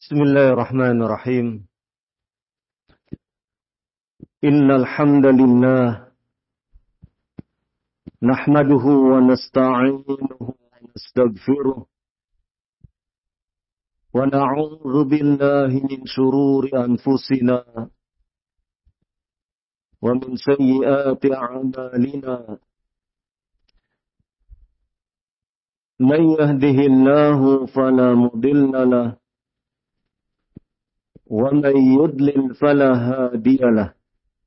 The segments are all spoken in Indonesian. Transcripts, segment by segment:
Bismillahirrahmanirrahim. Innal hamdalillah nahmaduhu wa nasta'inuhu wa nastaghfiruh wa na'udzu billahi min shururi anfusina wa min sayyiati a'malina. Man yahdihillahu fala mudilla lahu wa man yudlil fala hadiya lahu.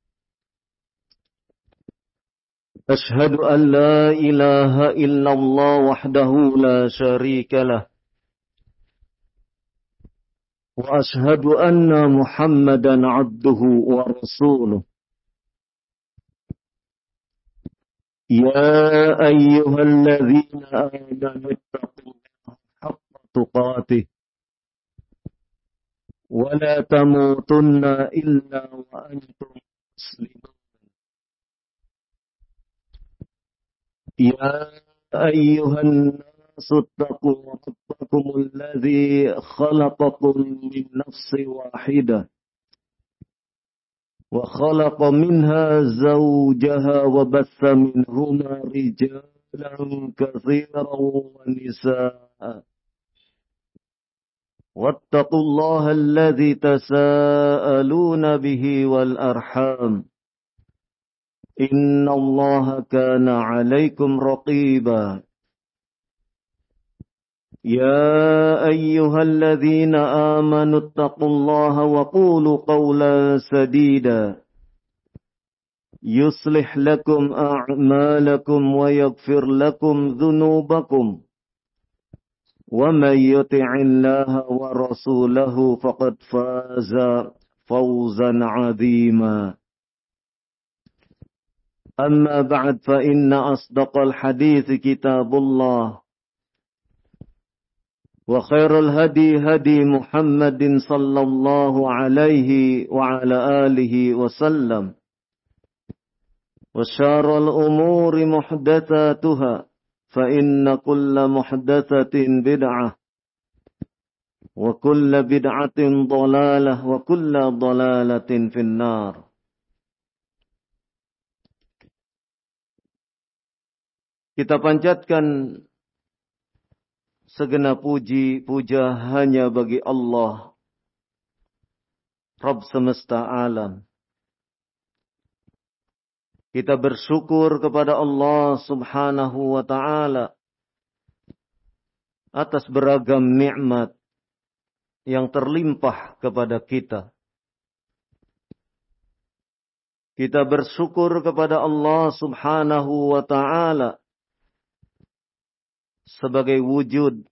أشهد أن لا إله إلا الله وحده لا شريك له وأشهد أن محمدا عبده ورسوله يا أيها الذين آمنوا اتقوا الله حق تقاته ولا تموتن إلا وأنتم مسلمون يا أيها الناس اتقوا ربكم الذي خلقكم من نفس واحدة وخلق منها زوجها وبث منهما رجالا كثيرا ونساء واتقوا الله الذي تساءلون به والأرحام إن الله كان عليكم رقيبا يا أيها الذين آمنوا اتقوا الله وقولوا قولا سديدا يصلح لكم أعمالكم ويغفر لكم ذنوبكم ومن يطع الله ورسوله فقد فاز فوزا عظيما أما بعد فإن أصدق الحديث كتاب الله وخير الهدي هدي محمد صلى الله عليه وعلى آله وسلم وشر الأمور محدثاتها فإن كل محدثة بدعة وكل بدعة ضلالة وكل ضلالة في النار. Kita panjatkan segenap puji puja hanya bagi Allah, Rabb semesta alam. Kita bersyukur kepada Allah Subhanahu wa ta'ala atas beragam nikmat yang terlimpah kepada kita. Kita bersyukur kepada Allah Subhanahu wa ta'ala sebagai wujud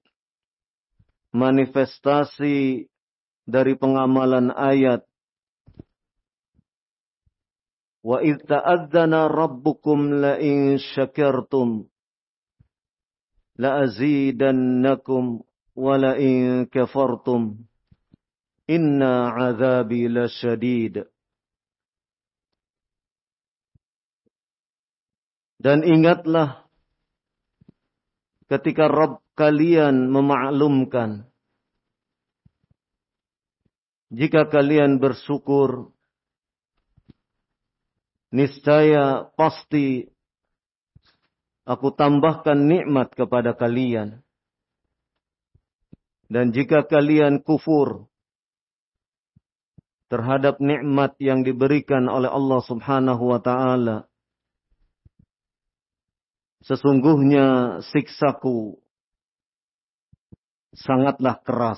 manifestasi dari pengamalan ayat wa idh ta'adzana rabbukum la in syakartum la azidannakum wa la in kafartum inna 'adzabi lasyadid. Dan ingatlah ketika Rabb kalian memaklumkan, jika kalian bersyukur, niscaya pasti aku tambahkan nikmat kepada kalian. Dan jika kalian kufur terhadap nikmat yang diberikan oleh Allah Subhanahu wa ta'ala, sesungguhnya siksaku sangatlah keras.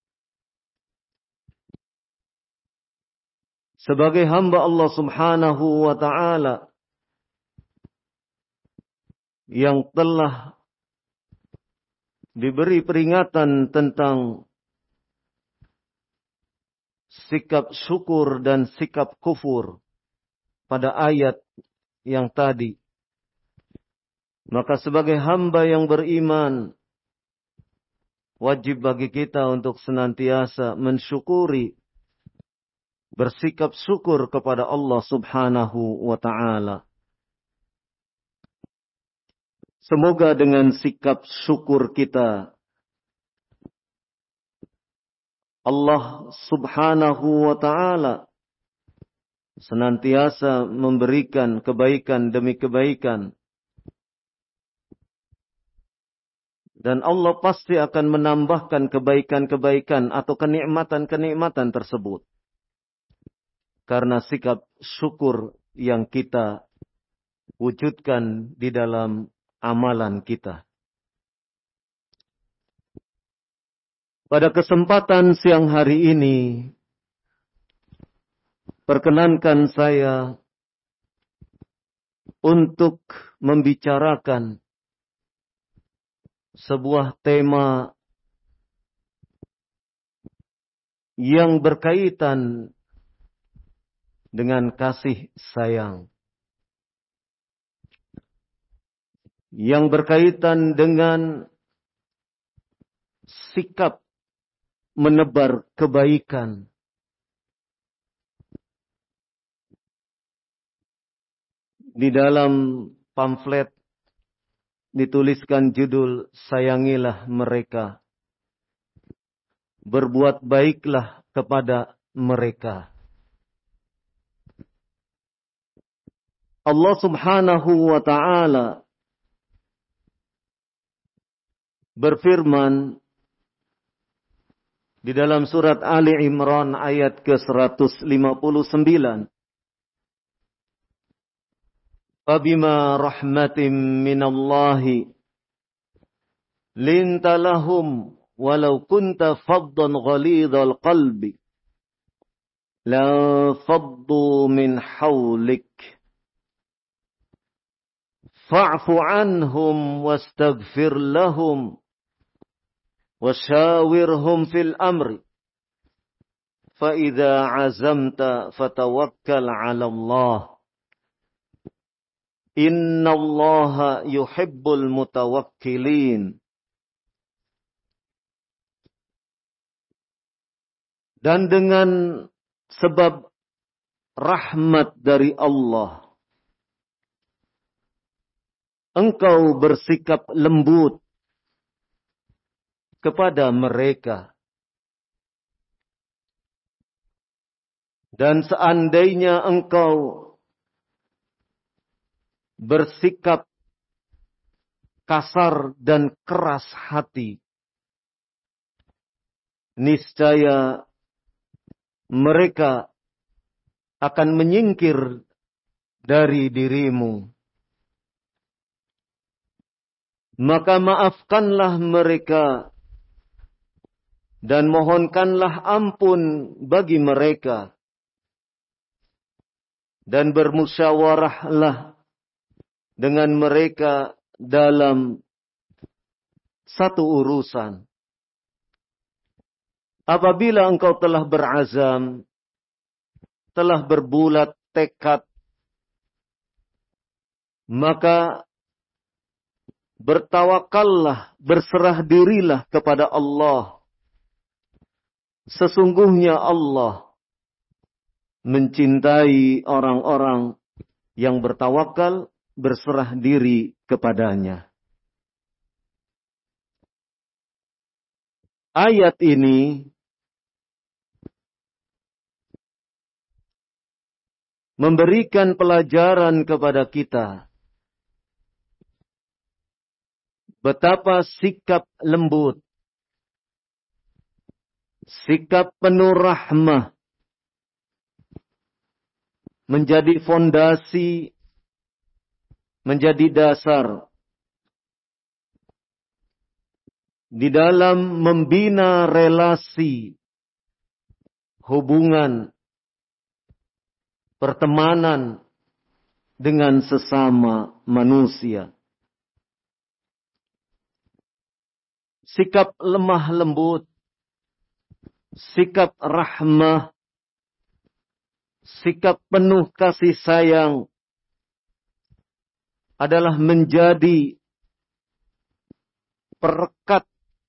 Sebagai hamba Allah Subhanahu wa ta'ala yang telah diberi peringatan tentang sikap syukur dan sikap kufur pada ayat yang tadi, maka sebagai hamba yang beriman, wajib bagi kita untuk senantiasa mensyukuri, bersikap syukur kepada Allah Subhanahu wa ta'ala. Semoga dengan sikap syukur kita Allah Subhanahu wa ta'ala senantiasa memberikan kebaikan demi kebaikan. Dan Allah pasti akan menambahkan kebaikan-kebaikan atau kenikmatan-kenikmatan tersebut. Karena sikap syukur yang kita wujudkan di dalam amalan kita. Pada kesempatan siang hari ini, perkenankan saya untuk membicarakan sebuah tema yang berkaitan dengan kasih sayang. Yang berkaitan dengan sikap menebar kebaikan. Di dalam pamflet dituliskan judul Sayangilah Mereka. Berbuat baiklah kepada mereka. Allah Subhanahu wa ta'ala berfirman di dalam surat Ali Imran ayat ke-159. Fabima rahmatin minallahi linta lahum walau kunta faddan ghalidhal qalbi la faddu min hawlik fa'fu anhum wastaghfir lahum washawirhum fil amri fa idza azamta fatawakkal 'ala Allah innallaha yuhibbul mutawakkilin. Dan dengan sebab rahmat dari Allah, engkau bersikap lembut kepada mereka. Dan seandainya engkau bersikap kasar dan keras hati, niscaya mereka akan menyingkir dari dirimu. Maka maafkanlah mereka dan mohonkanlah ampun bagi mereka. Dan bermusyawarahlah dengan mereka dalam satu urusan. Apabila engkau telah berazam, telah berbulat tekad, maka bertawakallah, berserah dirilah kepada Allah. Sesungguhnya Allah mencintai orang-orang yang bertawakal, berserah diri kepadanya. Ayat ini memberikan pelajaran kepada kita betapa sikap lembut, sikap penuh rahmah menjadi fondasi, menjadi dasar di dalam membina relasi, hubungan, pertemanan dengan sesama manusia. Sikap lemah lembut, sikap rahmah, sikap penuh kasih sayang adalah menjadi perekat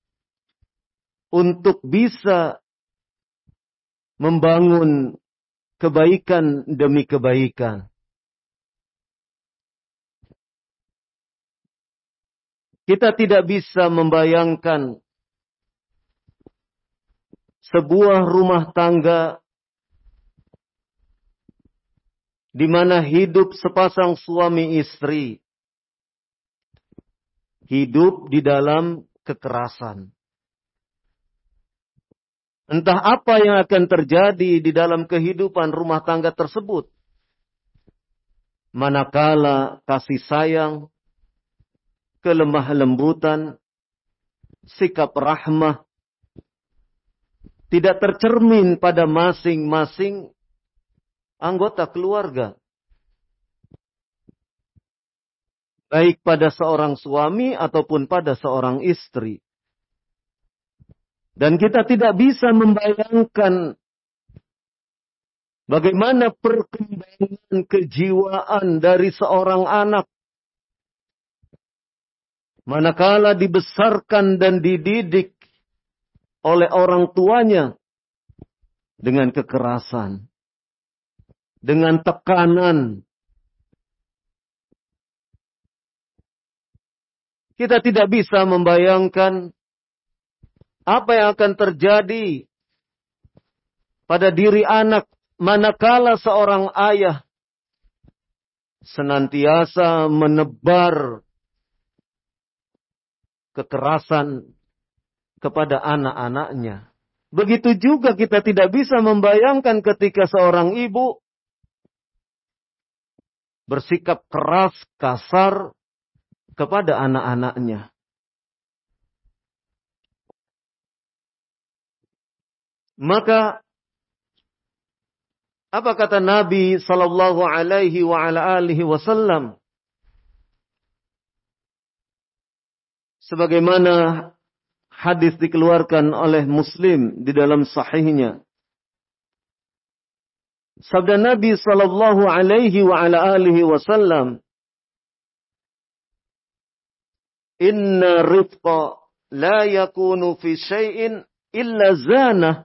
untuk bisa membangun kebaikan demi kebaikan. Kita tidak bisa membayangkan sebuah rumah tangga di mana hidup sepasang suami istri, hidup di dalam kekerasan. Entah apa yang akan terjadi di dalam kehidupan rumah tangga tersebut. Manakala kasih sayang, kelemah lembutan, sikap rahmah tidak tercermin pada masing-masing anggota keluarga. Baik pada seorang suami ataupun pada seorang istri. Dan kita tidak bisa membayangkan bagaimana perkembangan kejiwaan dari seorang anak manakala dibesarkan dan dididik oleh orang tuanya dengan kekerasan, dengan tekanan. Kita tidak bisa membayangkan apa yang akan terjadi pada diri anak manakala seorang ayah senantiasa menebar kekerasan kepada anak-anaknya. Begitu juga kita tidak bisa membayangkan ketika seorang ibu bersikap keras, kasar kepada anak-anaknya. Maka apa kata Nabi sallallahu alaihi wa ala alihi wasallam? Sebagaimana hadis dikeluarkan oleh Muslim di dalam sahihnya. Sabda Nabi sallallahu alaihi wa ala alihi wasallam, "Inna rifqa la yakunu fi syai'in illa zanah.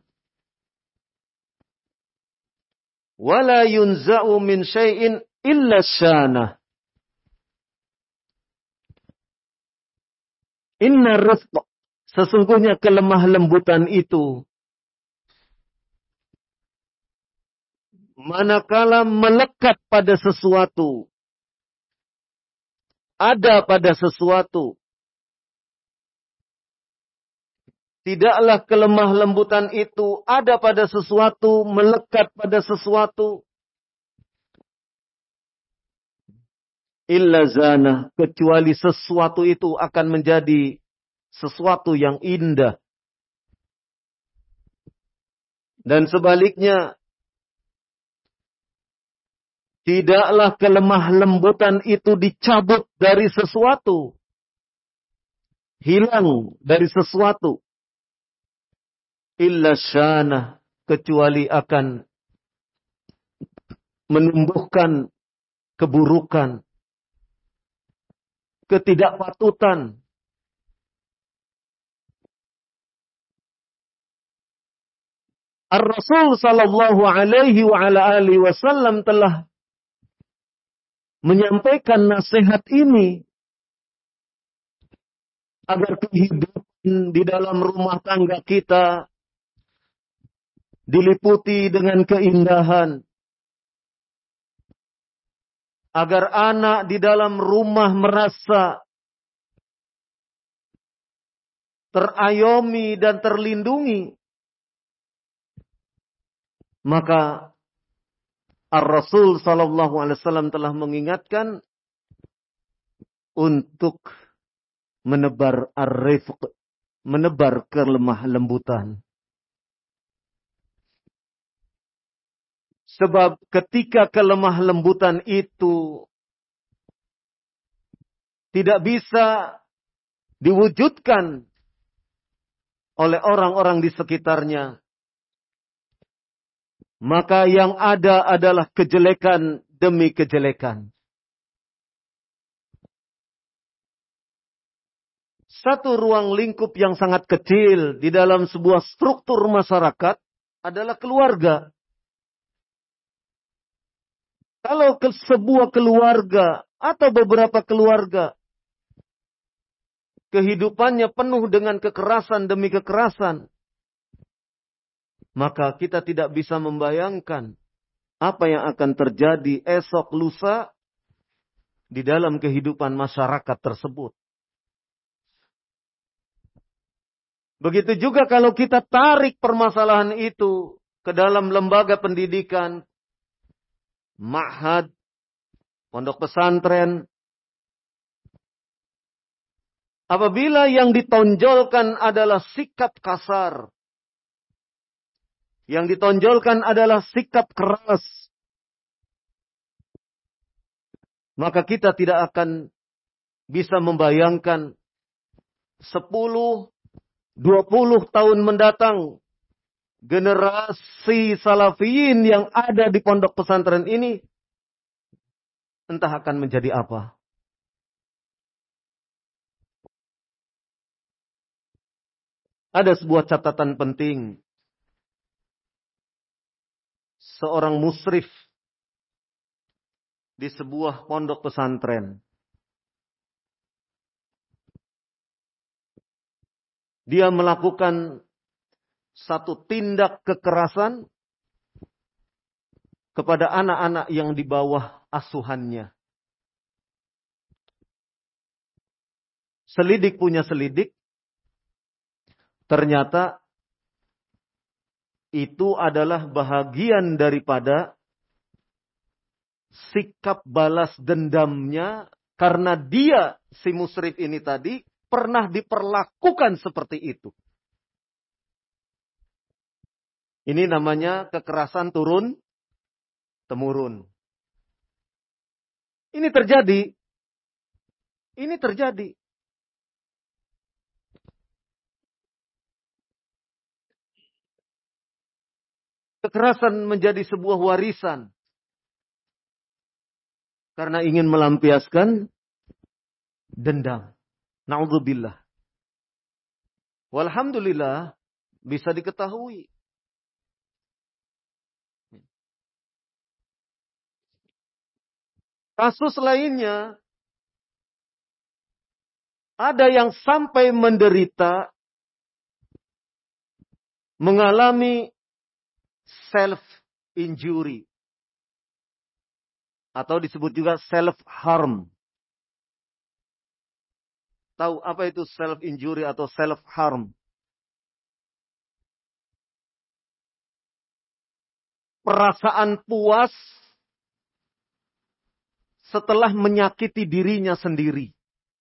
Wala yunza'u min syai'in illa syana." Inna rizq, sesungguhnya kelemah lembutan itu manakala melekat pada sesuatu, ada pada sesuatu, tidaklah kelemah lembutan itu ada pada sesuatu, melekat pada sesuatu, illa zana, kecuali sesuatu itu akan menjadi sesuatu yang indah. Dan sebaliknya, tidaklah kelemah lembutan itu dicabut dari sesuatu, hilang dari sesuatu, illa syana, kecuali akan menumbuhkan keburukan, ketidakpatutan. Ar-Rasul sallallahu alaihi wa ala alihi wasallam telah menyampaikan nasihat ini agar kehidupan di dalam rumah tangga kita diliputi dengan keindahan. Agar anak di dalam rumah merasa terayomi dan terlindungi. Maka Ar-Rasul sallallahu alaihi wasallam telah mengingatkan untuk menebar ar-rifq, menebar kelemah lembutan. Sebab ketika kelemah lembutan itu tidak bisa diwujudkan oleh orang-orang di sekitarnya, maka yang ada adalah kejelekan demi kejelekan. Satu ruang lingkup yang sangat kecil di dalam sebuah struktur masyarakat adalah keluarga. Kalau sebuah keluarga atau beberapa keluarga kehidupannya penuh dengan kekerasan demi kekerasan, maka kita tidak bisa membayangkan apa yang akan terjadi esok lusa di dalam kehidupan masyarakat tersebut. Begitu juga kalau kita tarik permasalahan itu ke dalam lembaga pendidikan, ma'had, pondok pesantren. Apabila yang ditonjolkan adalah sikap kasar, yang ditonjolkan adalah sikap keras, maka kita tidak akan bisa membayangkan 10, 20 tahun mendatang, generasi salafiyin yang ada di pondok pesantren ini, entah akan menjadi apa. Ada sebuah catatan penting. Seorang musrif di sebuah pondok pesantren. Dia melakukan satu tindak kekerasan kepada anak-anak yang di bawah asuhannya. Selidik punya selidik. Ternyata itu adalah bahagian daripada sikap balas dendamnya karena dia, si musrif ini tadi, pernah diperlakukan seperti itu. Ini namanya kekerasan turun-temurun. Ini terjadi. Ini terjadi. Kekerasan menjadi sebuah warisan. Karena ingin melampiaskan dendam. Na'udzubillah. Walhamdulillah bisa diketahui. Kasus lainnya, ada yang sampai menderita, mengalami self-injury. Atau disebut juga self-harm. Tahu apa itu self-injury atau self-harm? Perasaan puas setelah menyakiti dirinya sendiri.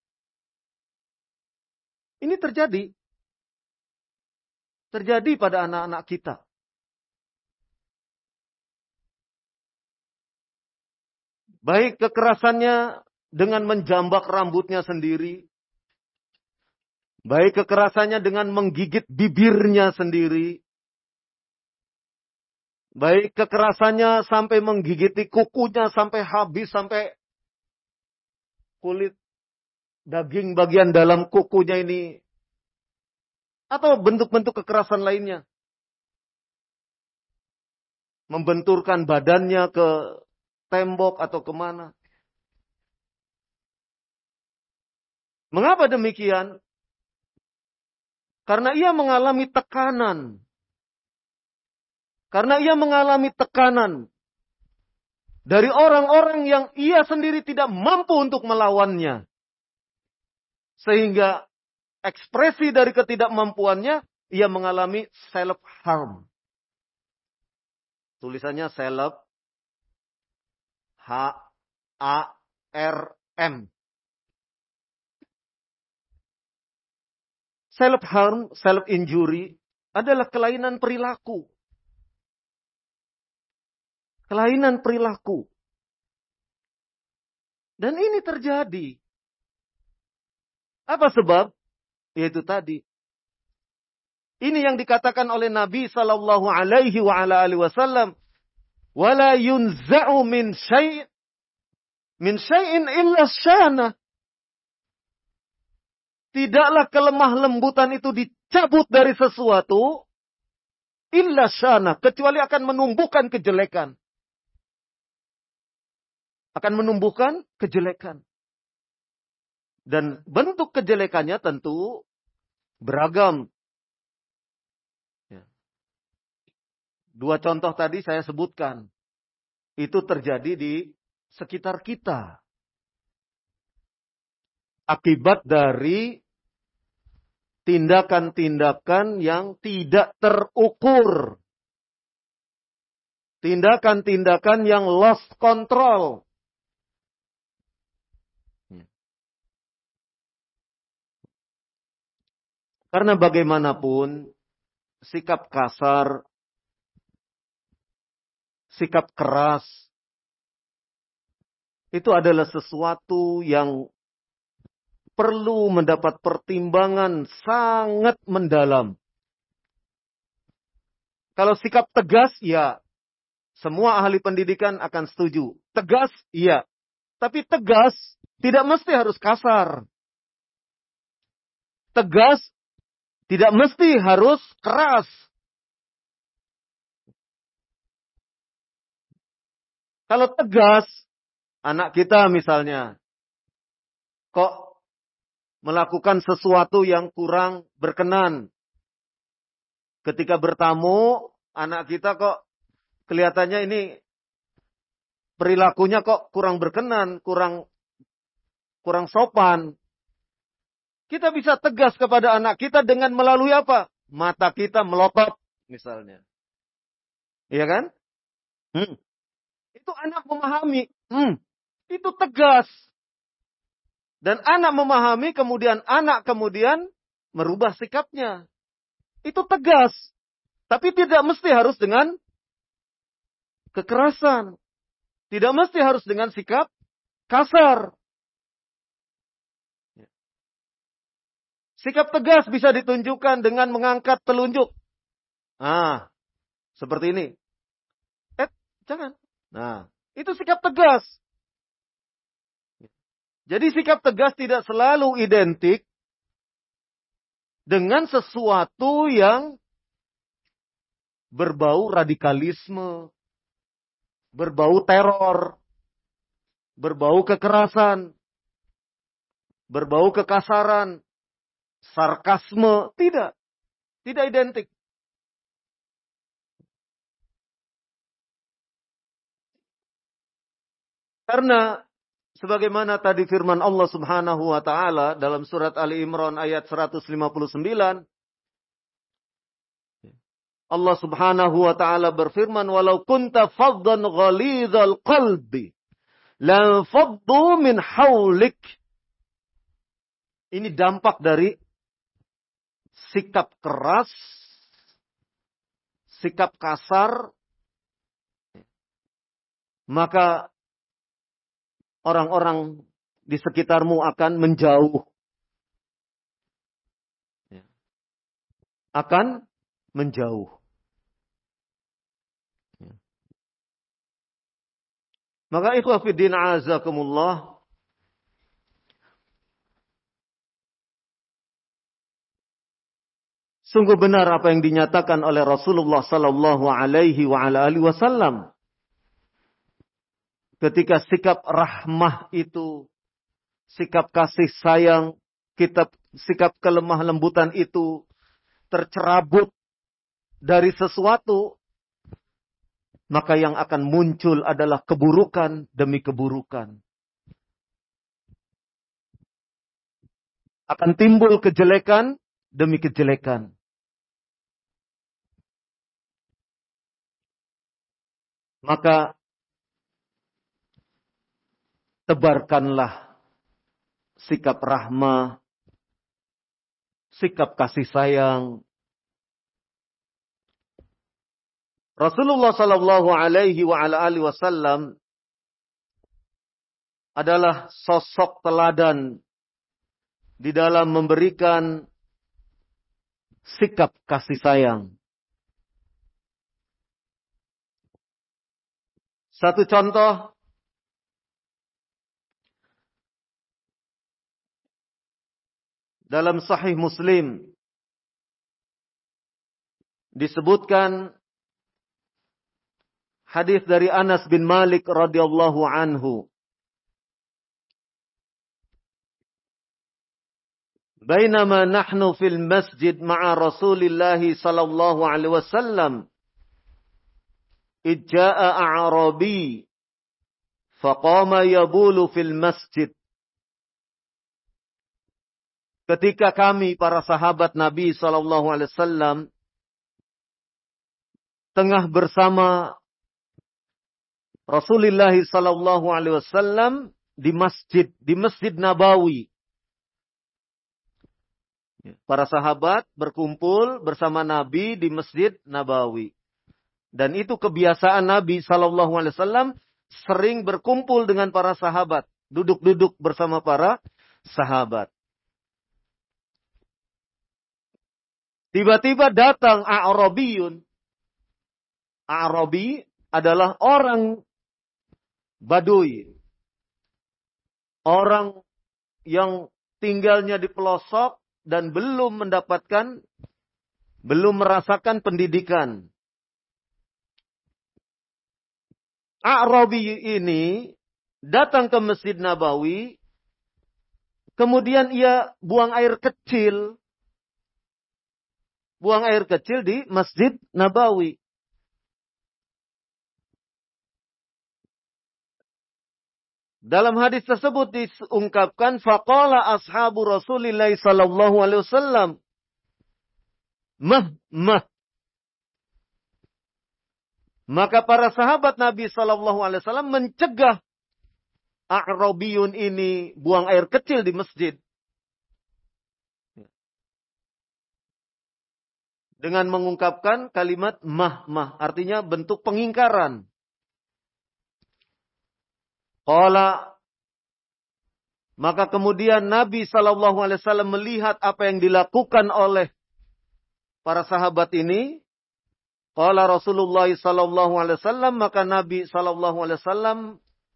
Ini terjadi. Terjadi pada anak-anak kita. Baik kekerasannya dengan menjambak rambutnya sendiri. Baik kekerasannya dengan menggigit bibirnya sendiri. Baik kekerasannya sampai menggigiti kukunya sampai habis, sampai kulit daging bagian dalam kukunya ini. Atau bentuk-bentuk kekerasan lainnya. Membenturkan badannya ke tembok atau kemana. Mengapa demikian? Karena ia mengalami tekanan. Karena ia mengalami tekanan dari orang-orang yang ia sendiri tidak mampu untuk melawannya. Sehingga ekspresi dari ketidakmampuannya, ia mengalami self-harm. Tulisannya self, H-A-R-M. Self-harm, self-injury adalah kelainan perilaku. Kelainan perilaku. Dan ini terjadi. Apa sebab? Yaitu tadi. Ini yang dikatakan oleh Nabi sallallahu alaihi wa ala alihi wasallam, "Wala yunza'u min syai'in illa syana." Tidaklah kelemah lembutan itu dicabut dari sesuatu illa syana, kecuali akan menumbuhkan kejelekan. Akan menumbuhkan kejelekan. Dan bentuk kejelekannya tentu beragam. Dua contoh tadi saya sebutkan. Itu terjadi di sekitar kita. Akibat dari tindakan-tindakan yang tidak terukur. Tindakan-tindakan yang lost control. Karena bagaimanapun, sikap kasar, sikap keras, itu adalah sesuatu yang perlu mendapat pertimbangan sangat mendalam. Kalau sikap tegas, ya, semua ahli pendidikan akan setuju. Tegas, iya. Tapi tegas tidak mesti harus kasar. Tegas tidak mesti harus keras. Kalau tegas, anak kita misalnya, kok melakukan sesuatu yang kurang berkenan. Ketika bertamu, anak kita kok kelihatannya ini perilakunya kok kurang berkenan, kurang sopan. Kita bisa tegas kepada anak kita dengan melalui apa? Mata kita melotot misalnya. Iya kan? Itu anak memahami. Itu tegas. Dan anak memahami, kemudian anak merubah sikapnya. Itu tegas. Tapi tidak mesti harus dengan kekerasan. Tidak mesti harus dengan sikap kasar. Sikap tegas bisa ditunjukkan dengan mengangkat telunjuk. Seperti ini. Jangan. Itu sikap tegas. Jadi sikap tegas tidak selalu identik dengan sesuatu yang berbau radikalisme, berbau teror, berbau kekerasan, berbau kekasaran, sarkasme. Tidak identik. Karena sebagaimana tadi firman Allah Subhanahu wa taala dalam surat Ali Imran ayat 159, Allah Subhanahu wa taala berfirman, "Walau kunta faddan ghalidhal qalbi, lan faddu min haulik." Ini dampak dari sikap keras, sikap kasar, maka orang-orang di sekitarmu akan menjauh. Akan menjauh. Maka ikhwah fiddin azakumullah, sungguh benar apa yang dinyatakan oleh Rasulullah sallallahu alaihi wasallam. Ketika sikap rahmah itu, sikap kasih sayang, sikap kelemah lembutan itu tercerabut dari sesuatu, maka yang akan muncul adalah keburukan demi keburukan. Akan timbul kejelekan demi kejelekan. Maka tebarkanlah sikap rahmah, sikap kasih sayang. Rasulullah sallallahu alaihi wasallam adalah sosok teladan di dalam memberikan sikap kasih sayang. Satu contoh, dalam Sahih Muslim disebutkan hadis dari Anas bin Malik radhiyallahu anhu. Bainama nahnu fil masjid ma'a Rasulillah sallallahu alaihi wasallam Ijja'a a'rabi faqama yabulu fil masjid. Ketika kami para sahabat Nabi SAW tengah bersama Rasulullah SAW di Masjid Nabawi. Para sahabat berkumpul bersama Nabi di Masjid Nabawi. Dan itu kebiasaan Nabi SAW sering berkumpul dengan para sahabat. Duduk-duduk bersama para sahabat. Tiba-tiba datang A'rabiyun. A'rabi adalah orang Baduy. Orang yang tinggalnya di pelosok dan belum merasakan pendidikan. A'rabi ini datang ke Masjid Nabawi, kemudian ia buang air kecil di Masjid Nabawi. Dalam hadis tersebut diungkapkan faqala ashabu Rasulillah sallallahu alaihi wasallam mah. Maka para sahabat Nabi sallallahu alaihi wasallam mencegah A'rabiyun ini buang air kecil di masjid. Dengan mengungkapkan kalimat mah, artinya bentuk pengingkaran. Maka kemudian Nabi SAW melihat apa yang dilakukan oleh para sahabat ini. Qala Rasulullah SAW, maka Nabi SAW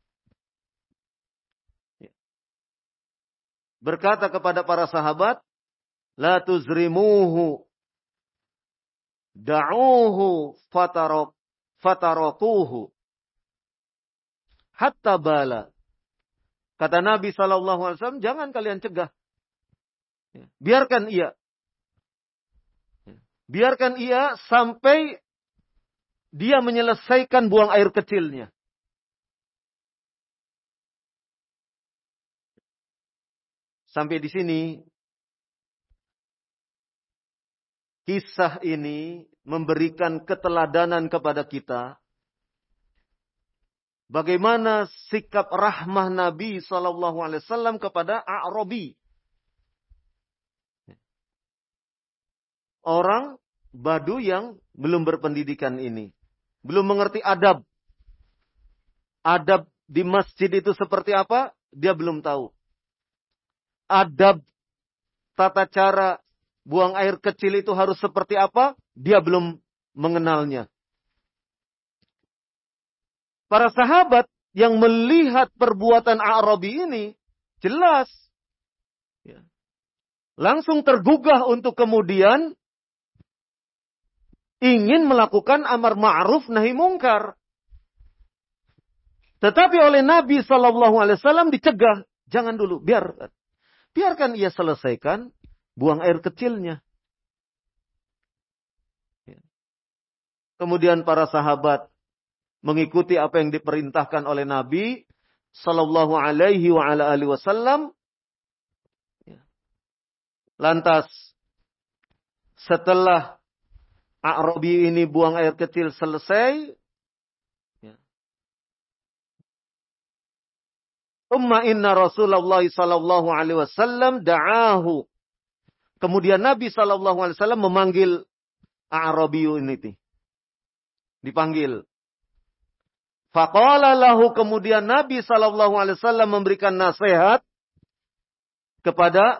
berkata kepada para sahabat, la tuzrimuhu, da'uhu fatarakuhu. Hatta bala. Kata Nabi SAW, jangan kalian cegah. Biarkan ia. Biarkan ia sampai dia menyelesaikan buang air kecilnya. Sampai di sini, kisah ini memberikan keteladanan kepada kita. Bagaimana sikap rahmah Nabi SAW kepada A'rabi. Orang Badu yang belum berpendidikan ini. Belum mengerti adab. Adab di masjid itu seperti apa? Dia belum tahu. Adab tata cara buang air kecil itu harus seperti apa? Dia belum mengenalnya. Para sahabat yang melihat perbuatan A'rabi ini jelas langsung tergugah untuk kemudian ingin melakukan amar ma'ruf nahi mungkar. Tetapi oleh Nabi SAW dicegah, jangan dulu, biarkan ia selesaikan buang air kecilnya. Kemudian para sahabat mengikuti apa yang diperintahkan oleh Nabi sallallahu alaihi wasallam. Lantas setelah A'rabi ini buang air kecil selesai, umma inna Rasulullah sallallahu alaihi wasallam da'ahu. Kemudian Nabi sallallahu alaihi wasallam memanggil A'rabi ini. Dipanggil. Faqala lahu, kemudian Nabi SAW memberikan nasihat kepada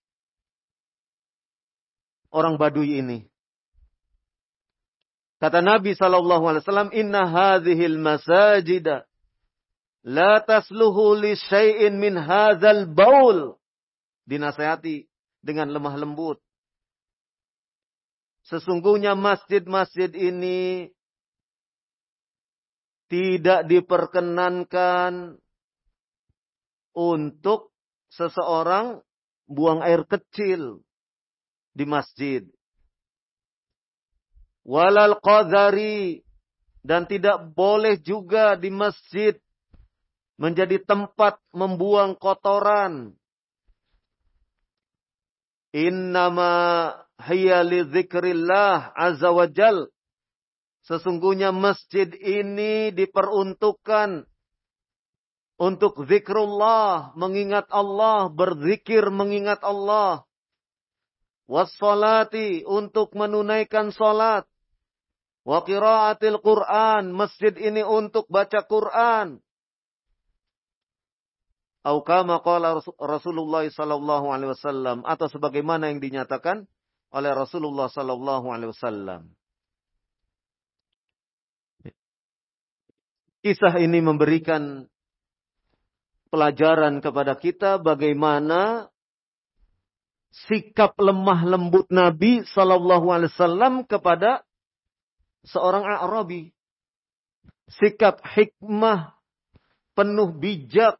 orang Baduy ini. Kata Nabi SAW, inna hadhil masajida la tasluhu li syai'in min hadzal baul. Dinasihati dengan lemah lembut. Sesungguhnya masjid-masjid ini tidak diperkenankan untuk seseorang buang air kecil di masjid. Walal qadhari, Dan tidak boleh juga di masjid menjadi tempat membuang kotoran. Innama hiya li dzikrillah azza wa jal. Sesungguhnya masjid ini diperuntukkan untuk zikrullah, mengingat Allah, berzikir mengingat Allah. Wassalati, untuk menunaikan salat. Wa qiraatil Qur'an, masjid ini untuk baca Quran. Atau kama qala Rasulullah sallallahu alaihi wasallam, atau sebagaimana yang dinyatakan oleh Rasulullah sallallahu alaihi wasallam. Kisah ini memberikan pelajaran kepada kita bagaimana sikap lemah lembut Nabi sallallahu alaihi wasallam kepada seorang A'rabi. Sikap hikmah, penuh bijak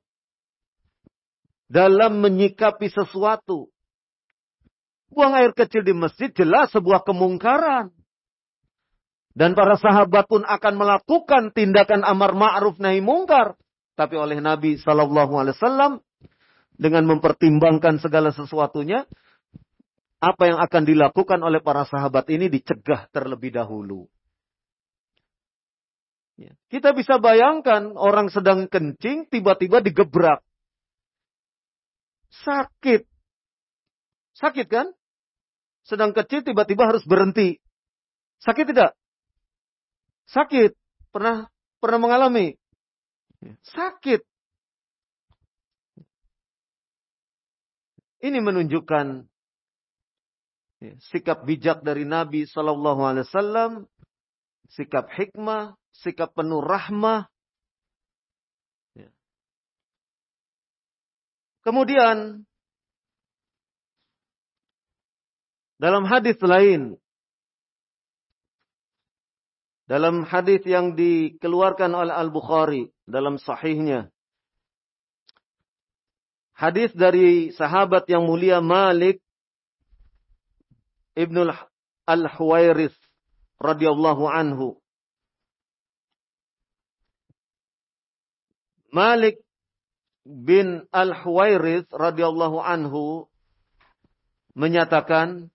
dalam menyikapi sesuatu. Buang air kecil di masjid jelas sebuah kemungkaran. Dan para sahabat pun akan melakukan tindakan amar ma'ruf nahi mungkar. Tapi oleh Nabi SAW, dengan mempertimbangkan segala sesuatunya, apa yang akan dilakukan oleh para sahabat ini dicegah terlebih dahulu. Kita bisa bayangkan orang sedang kencing, tiba-tiba digebrak. Sakit. Sakit kan? Sedang kecil, tiba-tiba harus berhenti. Sakit tidak? Sakit. Pernah mengalami? Sakit. Ini menunjukkan sikap bijak dari Nabi Sallallahu Alaihi Wasallam, sikap hikmah, sikap penuh rahmah. Kemudian dalam hadis lain, dalam hadis yang dikeluarkan oleh Al-Bukhari dalam sahihnya, hadis dari sahabat yang mulia Malik Ibnu Al-Huwairits radhiyallahu anhu. Malik bin Al-Huwairits radhiyallahu anhu menyatakan,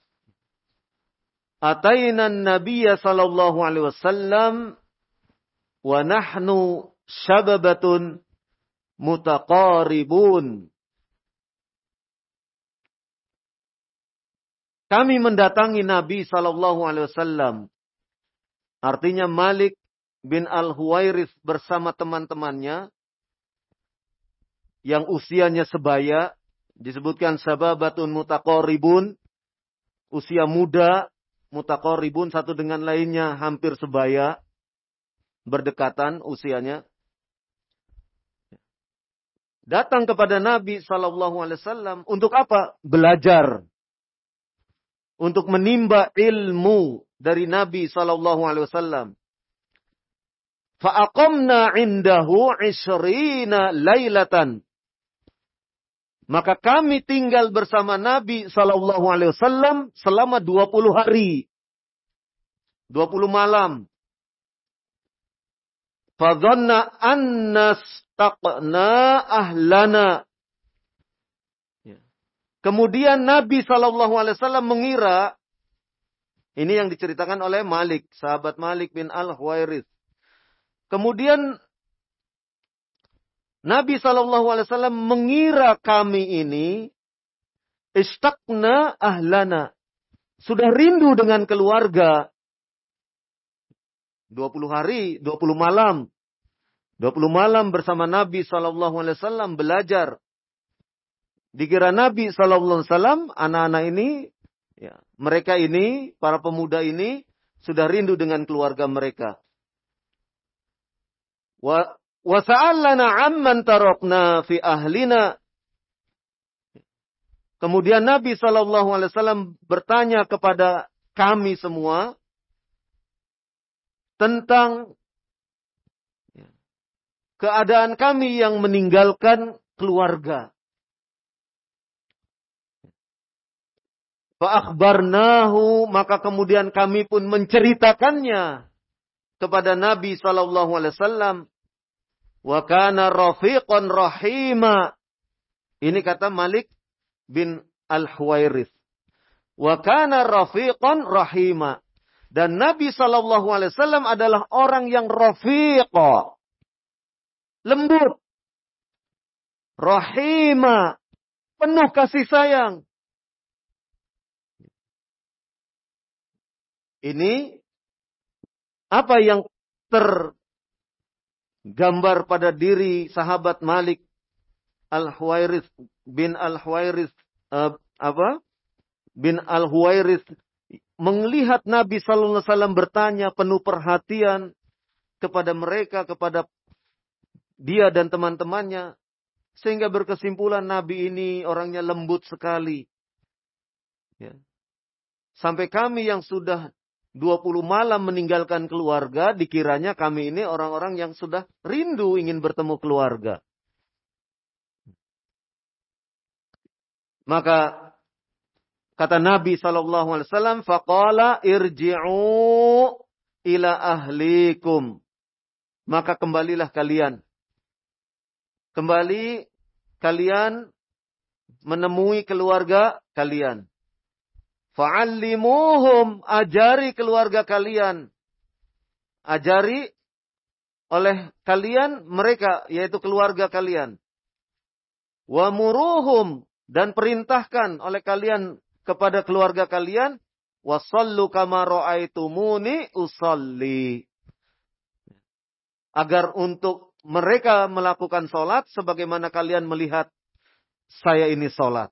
Ataina an-nabiyya sallallahu alaihi wasallam wa nahnu syababatun mutaqaribun. Kami mendatangi Nabi sallallahu alaihi wasallam. Artinya Malik bin Al-Huwairits bersama teman-temannya yang usianya sebaya, disebutkan syababatun mutaqaribun, usia muda, mutaqaribun satu dengan lainnya hampir sebaya, berdekatan usianya. Datang kepada Nabi sallallahu alaihi wasallam untuk apa? Belajar. Untuk menimba ilmu dari Nabi sallallahu alaihi wasallam. Fa aqamna 'indahu 20 lailatan. Maka kami tinggal bersama Nabi sallallahu alaihi wasallam selama 20 hari. 20 malam. Fa dhanna anna staqna ahlana. Kemudian Nabi sallallahu alaihi wasallam mengira, ini yang diceritakan oleh Malik, sahabat Malik bin Al-Huwairits. Kemudian Nabi SAW mengira kami ini istaqna ahlana. Sudah rindu dengan keluarga. 20 hari, 20 malam. 20 malam bersama Nabi SAW belajar. Dikira Nabi SAW, anak-anak ini, ya, mereka ini, para pemuda ini, sudah rindu dengan keluarga mereka. Wa sa'alana amman tarakna fi ahlina. Kemudian Nabi SAW bertanya kepada kami semua tentang keadaan kami yang meninggalkan keluarga. Fa akhbarnahu, maka kemudian kami pun menceritakannya kepada Nabi sallallahu alaihi wasallam. Wa kana rafiqan rahima. Ini kata Malik bin Al-Huwairits. Wa kana rafiqan rahima. Dan Nabi sallallahu alaihi wasallam adalah orang yang rafiqa. Lembut. Rahima. Penuh kasih sayang. Ini apa yang tergambar pada diri sahabat Malik Al-Huwairits bin Al-Huwairits bin Al-Huwairits melihat Nabi sallallahu alaihi wasallam bertanya penuh perhatian kepada mereka, kepada dia dan teman-temannya, sehingga berkesimpulan Nabi ini orangnya lembut sekali. Ya. Sampai kami yang sudah 20 malam meninggalkan keluarga, dikiranya kami ini orang-orang yang sudah rindu ingin bertemu keluarga. Maka kata Nabi SAW, faqala irji'u ila ahlikum. Maka kembalilah kalian. Kembali kalian menemui keluarga kalian. Fa'allimuhum, ajari keluarga kalian. Ajari oleh kalian mereka, yaitu keluarga kalian. Wa muruhum, dan perintahkan oleh kalian kepada keluarga kalian. Wa sallu kama ra'aitumuni usalli. Agar untuk mereka melakukan sholat sebagaimana kalian melihat saya ini sholat.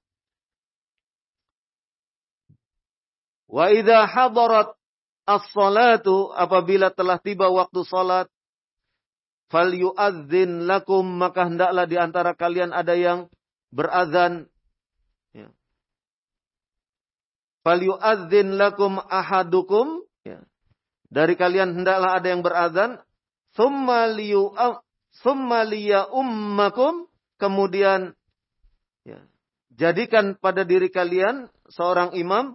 Wa idza hadarat as-salatu, apabila telah tiba waktu salat, falyu'adzin lakum, maka hendaklah di antara kalian ada yang berazan. Ya. Falyu'adzin lakum ahadukum, ya. Dari kalian hendaklah ada yang berazan. Tsumma liya'ummakum, kemudian ya, jadikan pada diri kalian seorang imam.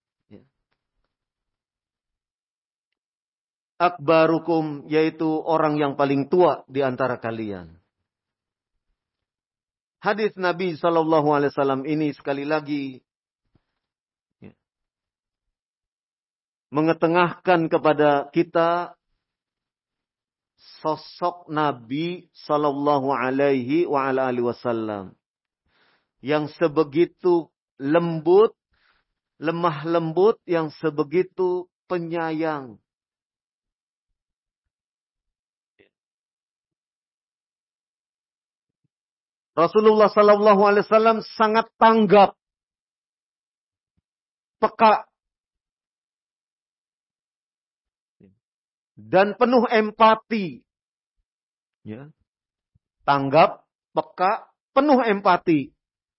Akbarukum, yaitu orang yang paling tua di antara kalian. Hadis Nabi SAW ini sekali lagi ya, mengetengahkan kepada kita sosok Nabi SAW yang sebegitu lembut, lemah lembut, yang sebegitu penyayang. Rasulullah sallallahu alaihi wasallam sangat tanggap, peka, dan penuh empati. Ya. Tanggap, peka, penuh empati.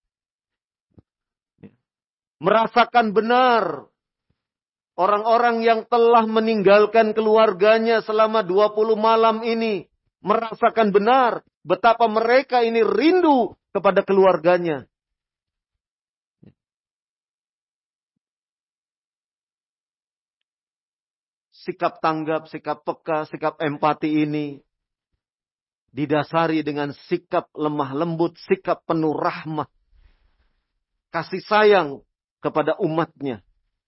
Ya. Merasakan benar orang-orang yang telah meninggalkan keluarganya selama 20 malam ini. Merasakan benar betapa mereka ini rindu kepada keluarganya. Sikap tanggap, sikap peka, sikap empati ini didasari dengan sikap lemah lembut, sikap penuh rahmah, kasih sayang kepada umatnya.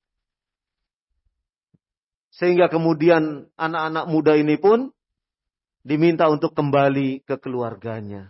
Sehingga kemudian anak-anak muda ini pun diminta untuk kembali ke keluarganya.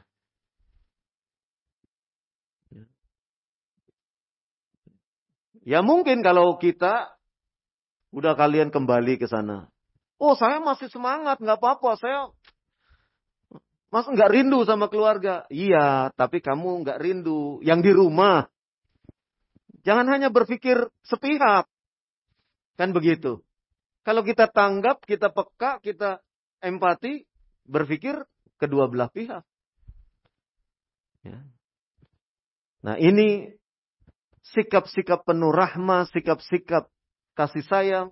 Ya mungkin kalau kita, udah kalian kembali ke sana. Oh saya masih semangat, nggak apa-apa. Saya masih nggak rindu sama keluarga. Iya, tapi kamu nggak rindu yang di rumah. Jangan hanya berpikir sepihak. Kan begitu. Kalau kita tanggap, kita peka, kita empati, berpikir kedua belah pihak. Ya. Nah ini sikap-sikap penuh rahmah, sikap-sikap kasih sayang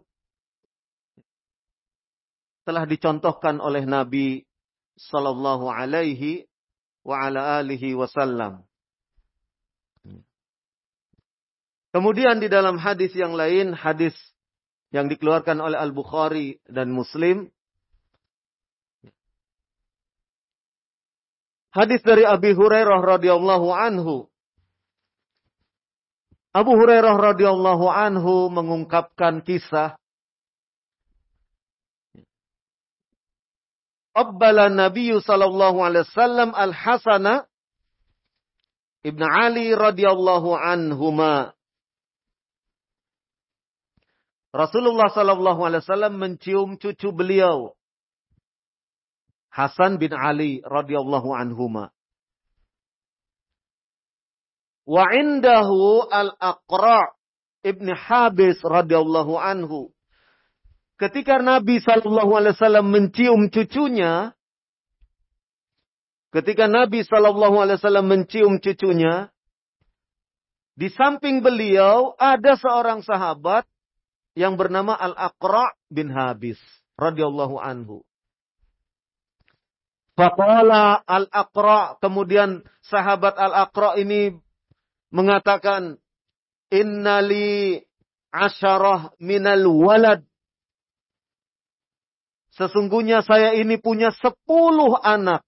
telah dicontohkan oleh Nabi sallallahu alaihi wa ala alihi wasallam. Kemudian di dalam hadis yang lain, hadis yang dikeluarkan oleh Al-Bukhari dan Muslim, Hadis dari Abi Hurairah radhiyallahu anhu. Abu Hurairah radhiyallahu anhu mengungkapkan kisah qabbala Nabi sallallahu alaihi wasallam Al-Hasan ibn Ali radhiyallahu anhuma. Rasulullah sallallahu alaihi wasallam mencium cucu beliau Hasan bin Ali radhiyallahu anhuma. Wa indahu Al-Aqra' ibn Habis radhiyallahu anhu. Ketika Nabi sallallahu alaihi wasallam mencium cucunya, di samping beliau ada seorang sahabat yang bernama Al-Aqra' bin Habis radhiyallahu anhu. Faqala Al-Aqra', kemudian sahabat Al-Aqra' ini mengatakan, innali asyarah minal walad. Sesungguhnya saya ini punya 10 anak.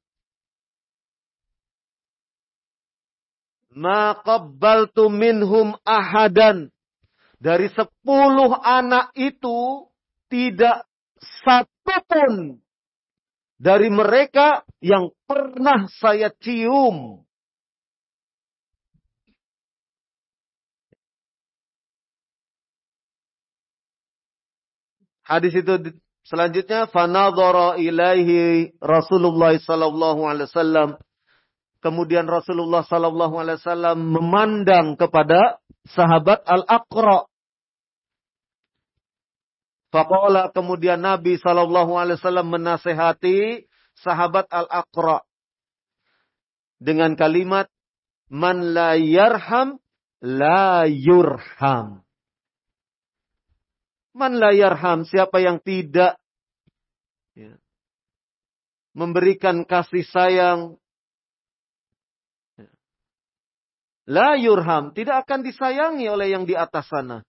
Ma qabbaltu minhum ahadan. Dari 10 anak itu tidak satu pun dari mereka yang pernah saya cium. Hadis itu selanjutnya, fanadhara ilaihi Rasulullah sallallahu alaihi wasallam. Kemudian Rasulullah sallallahu alaihi wasallam memandang kepada sahabat Al-Aqra'. Faqala, kemudian Nabi sallallahu alaihi wasallam menasihati sahabat Al-Aqra' dengan kalimat, man la yarham la yurham. Man la yarham, siapa yang tidak memberikan kasih sayang, la yurham, tidak akan disayangi oleh yang di atas sana.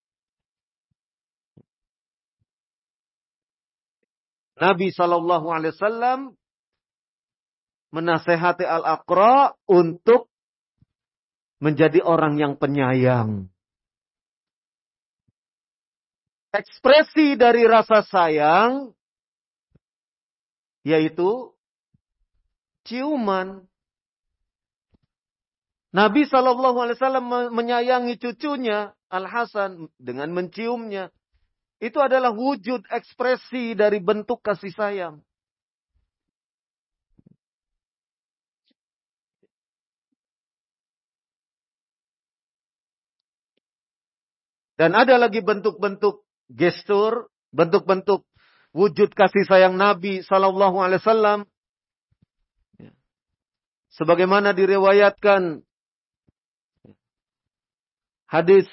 Nabi sallallahu alaihi wasallam menasehati Al-Aqra' untuk menjadi orang yang penyayang. Ekspresi dari rasa sayang yaitu ciuman. Nabi SAW menyayangi cucunya Al-Hasan dengan menciumnya. Itu adalah wujud ekspresi dari bentuk kasih sayang. Dan ada lagi bentuk-bentuk gestur, bentuk-bentuk wujud kasih sayang Nabi sallallahu alaihi wasallam sebagaimana diriwayatkan hadis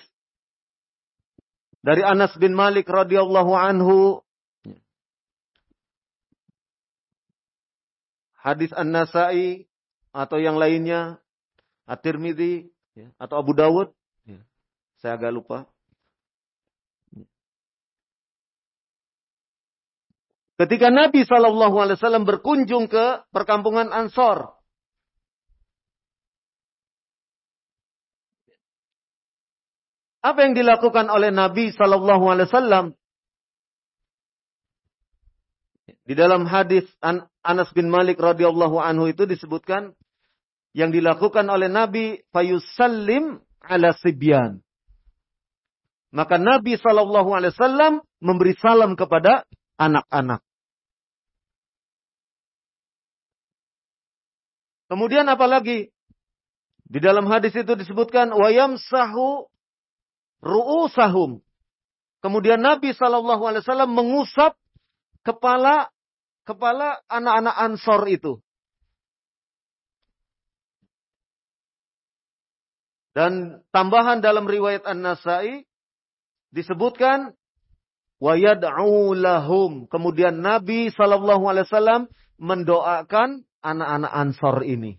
dari Anas bin Malik radhiyallahu anhu, hadis An-Nasa'i atau yang lainnya, At-Tirmidzi atau Abu Dawud, saya agak lupa. Ketika Nabi SAW berkunjung ke perkampungan Ansor. Apa yang dilakukan oleh Nabi SAW? Di dalam hadis Anas bin Malik radhiyallahu anhu itu disebutkan, yang dilakukan oleh Nabi, fayusallim ala sibyan. Maka Nabi SAW memberi salam kepada anak-anak. Kemudian apa lagi? Di dalam hadis itu disebutkan wayamsahu ru'usahum. Kemudian Nabi SAW mengusap kepala anak-anak Ansor itu. Dan tambahan dalam riwayat An-Nasa'i disebutkan wayad'u lahum. Kemudian Nabi SAW mendoakan anak-anak Ansor ini.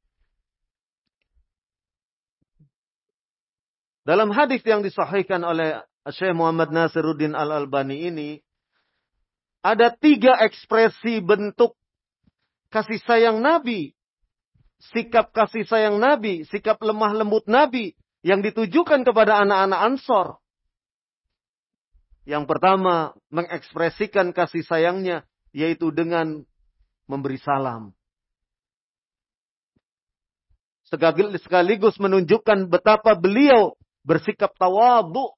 Dalam hadis yang disahihkan oleh Syekh Muhammad Nasiruddin Al-Albani ini, ada 3 ekspresi bentuk kasih sayang Nabi sikap kasih sayang Nabi, sikap lemah lembut Nabi yang ditujukan kepada anak-anak Ansor. Yang pertama, mengekspresikan kasih sayangnya, yaitu dengan memberi salam. Sekaligus menunjukkan betapa beliau bersikap tawadhu.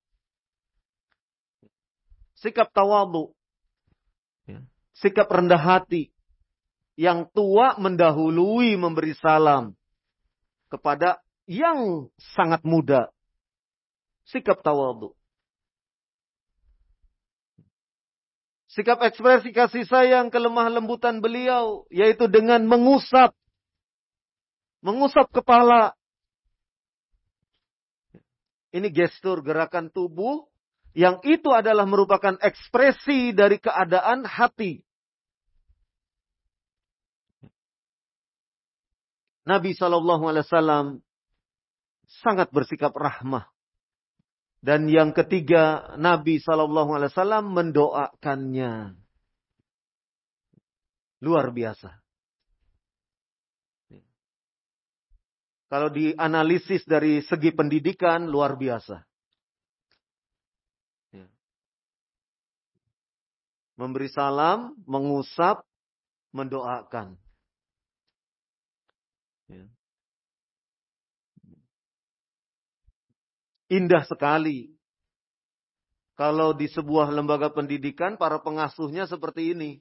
Sikap tawadhu. Sikap rendah hati. Yang tua mendahului memberi salam kepada yang sangat muda. Sikap tawadhu. Sikap ekspresi kasih sayang, kelemah lembutan beliau, yaitu dengan mengusap kepala. Ini gestur gerakan tubuh yang itu adalah merupakan ekspresi dari keadaan hati. Nabi SAW sangat bersikap rahmah. Dan yang ketiga, Nabi SAW mendoakannya. Luar biasa. Kalau dianalisis dari segi pendidikan, luar biasa. Memberi salam, mengusap, mendoakan. Indah sekali. Kalau di sebuah lembaga pendidikan, para pengasuhnya seperti ini.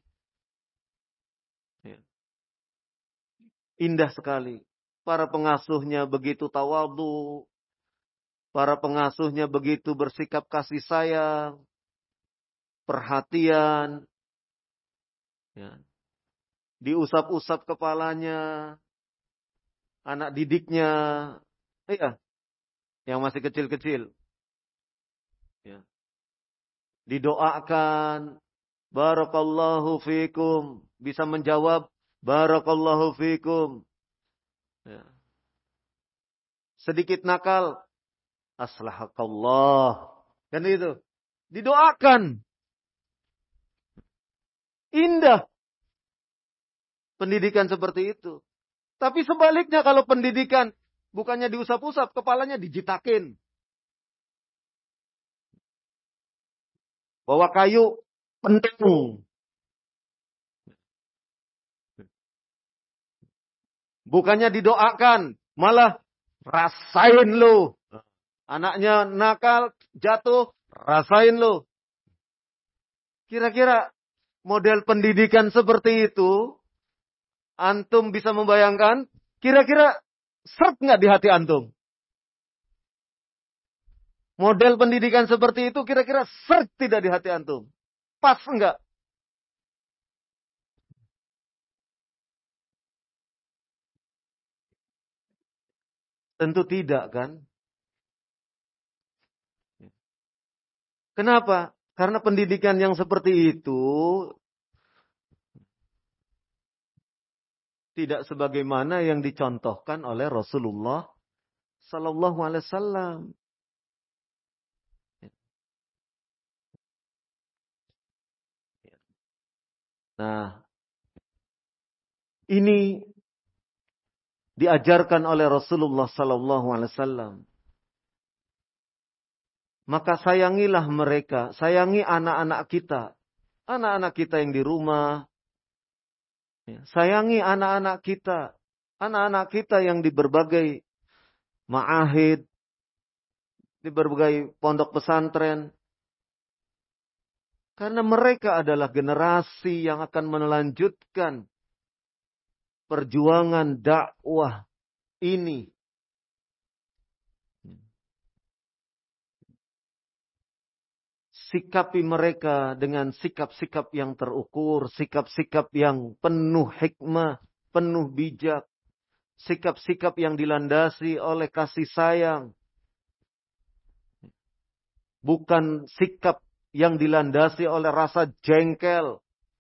Indah sekali. Para pengasuhnya begitu tawadhu. Para pengasuhnya begitu bersikap kasih sayang. Perhatian. Diusap-usap kepalanya. Anak didiknya. Yang masih kecil-kecil. Didoakan. Barakallahu fikum. Bisa menjawab. Barakallahu fikum. Sedikit nakal. Aslahakallah. Kan itu. Didoakan. Indah. Pendidikan seperti itu. Tapi sebaliknya kalau pendidikan bukannya diusap-usap, kepalanya dijitakin. Bawa kayu, pentung. Bukannya didoakan, malah rasain lo. Anaknya nakal, jatuh, rasain lo. Kira-kira model pendidikan seperti itu, antum bisa membayangkan, kira-kira seret nggak di hati antum? Model pendidikan seperti itu kira-kira seret tidak di hati antum? Pas enggak? Tentu tidak kan? Kenapa? Karena pendidikan yang seperti itu tidak sebagaimana yang dicontohkan oleh Rasulullah Sallallahu Alaihi Wasallam. Nah, ini diajarkan oleh Rasulullah Sallallahu Alaihi Wasallam. Maka sayangilah mereka, sayangi anak-anak kita yang di rumah. Sayangi anak-anak kita yang di berbagai ma'ahid, di berbagai pondok pesantren. Karena mereka adalah generasi yang akan melanjutkan perjuangan dakwah ini. Sikapi mereka dengan sikap-sikap yang terukur, sikap-sikap yang penuh hikmah, penuh bijak, sikap-sikap yang dilandasi oleh kasih sayang. Bukan sikap yang dilandasi oleh rasa jengkel.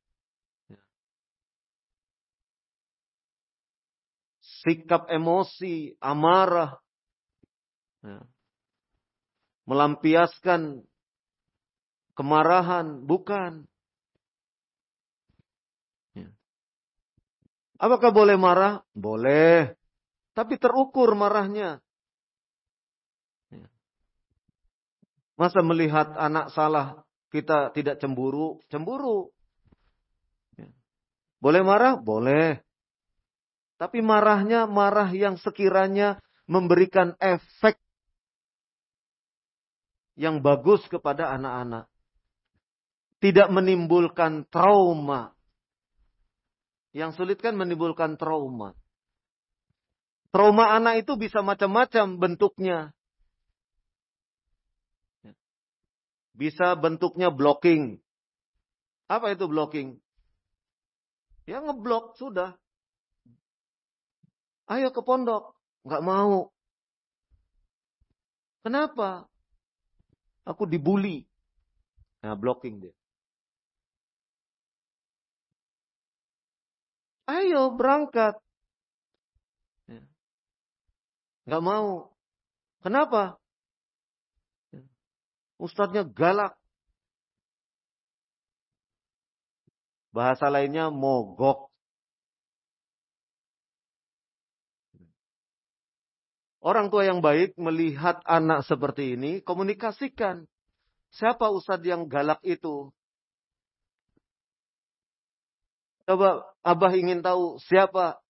Sikap emosi, amarah. Melampiaskan kemarahan, bukan. Apakah boleh marah? Boleh. Tapi terukur marahnya. Masa melihat anak salah kita tidak cemburu? Cemburu. Boleh marah? Boleh. Tapi marahnya marah yang sekiranya memberikan efek yang bagus kepada anak-anak. Tidak menimbulkan trauma. Yang sulit kan menimbulkan trauma. Trauma anak itu bisa macam-macam bentuknya. Bisa bentuknya blocking. Apa itu blocking? Ya ngeblok, sudah. Ayo ke pondok. Nggak mau. Kenapa? Aku dibully. Nah, blocking dia. Ayo berangkat. Nggak mau. Kenapa? Ustadznya galak. Bahasa lainnya mogok. Orang tua yang baik melihat anak seperti ini, komunikasikan. Siapa ustadz yang galak itu? Coba Abah ingin tahu siapa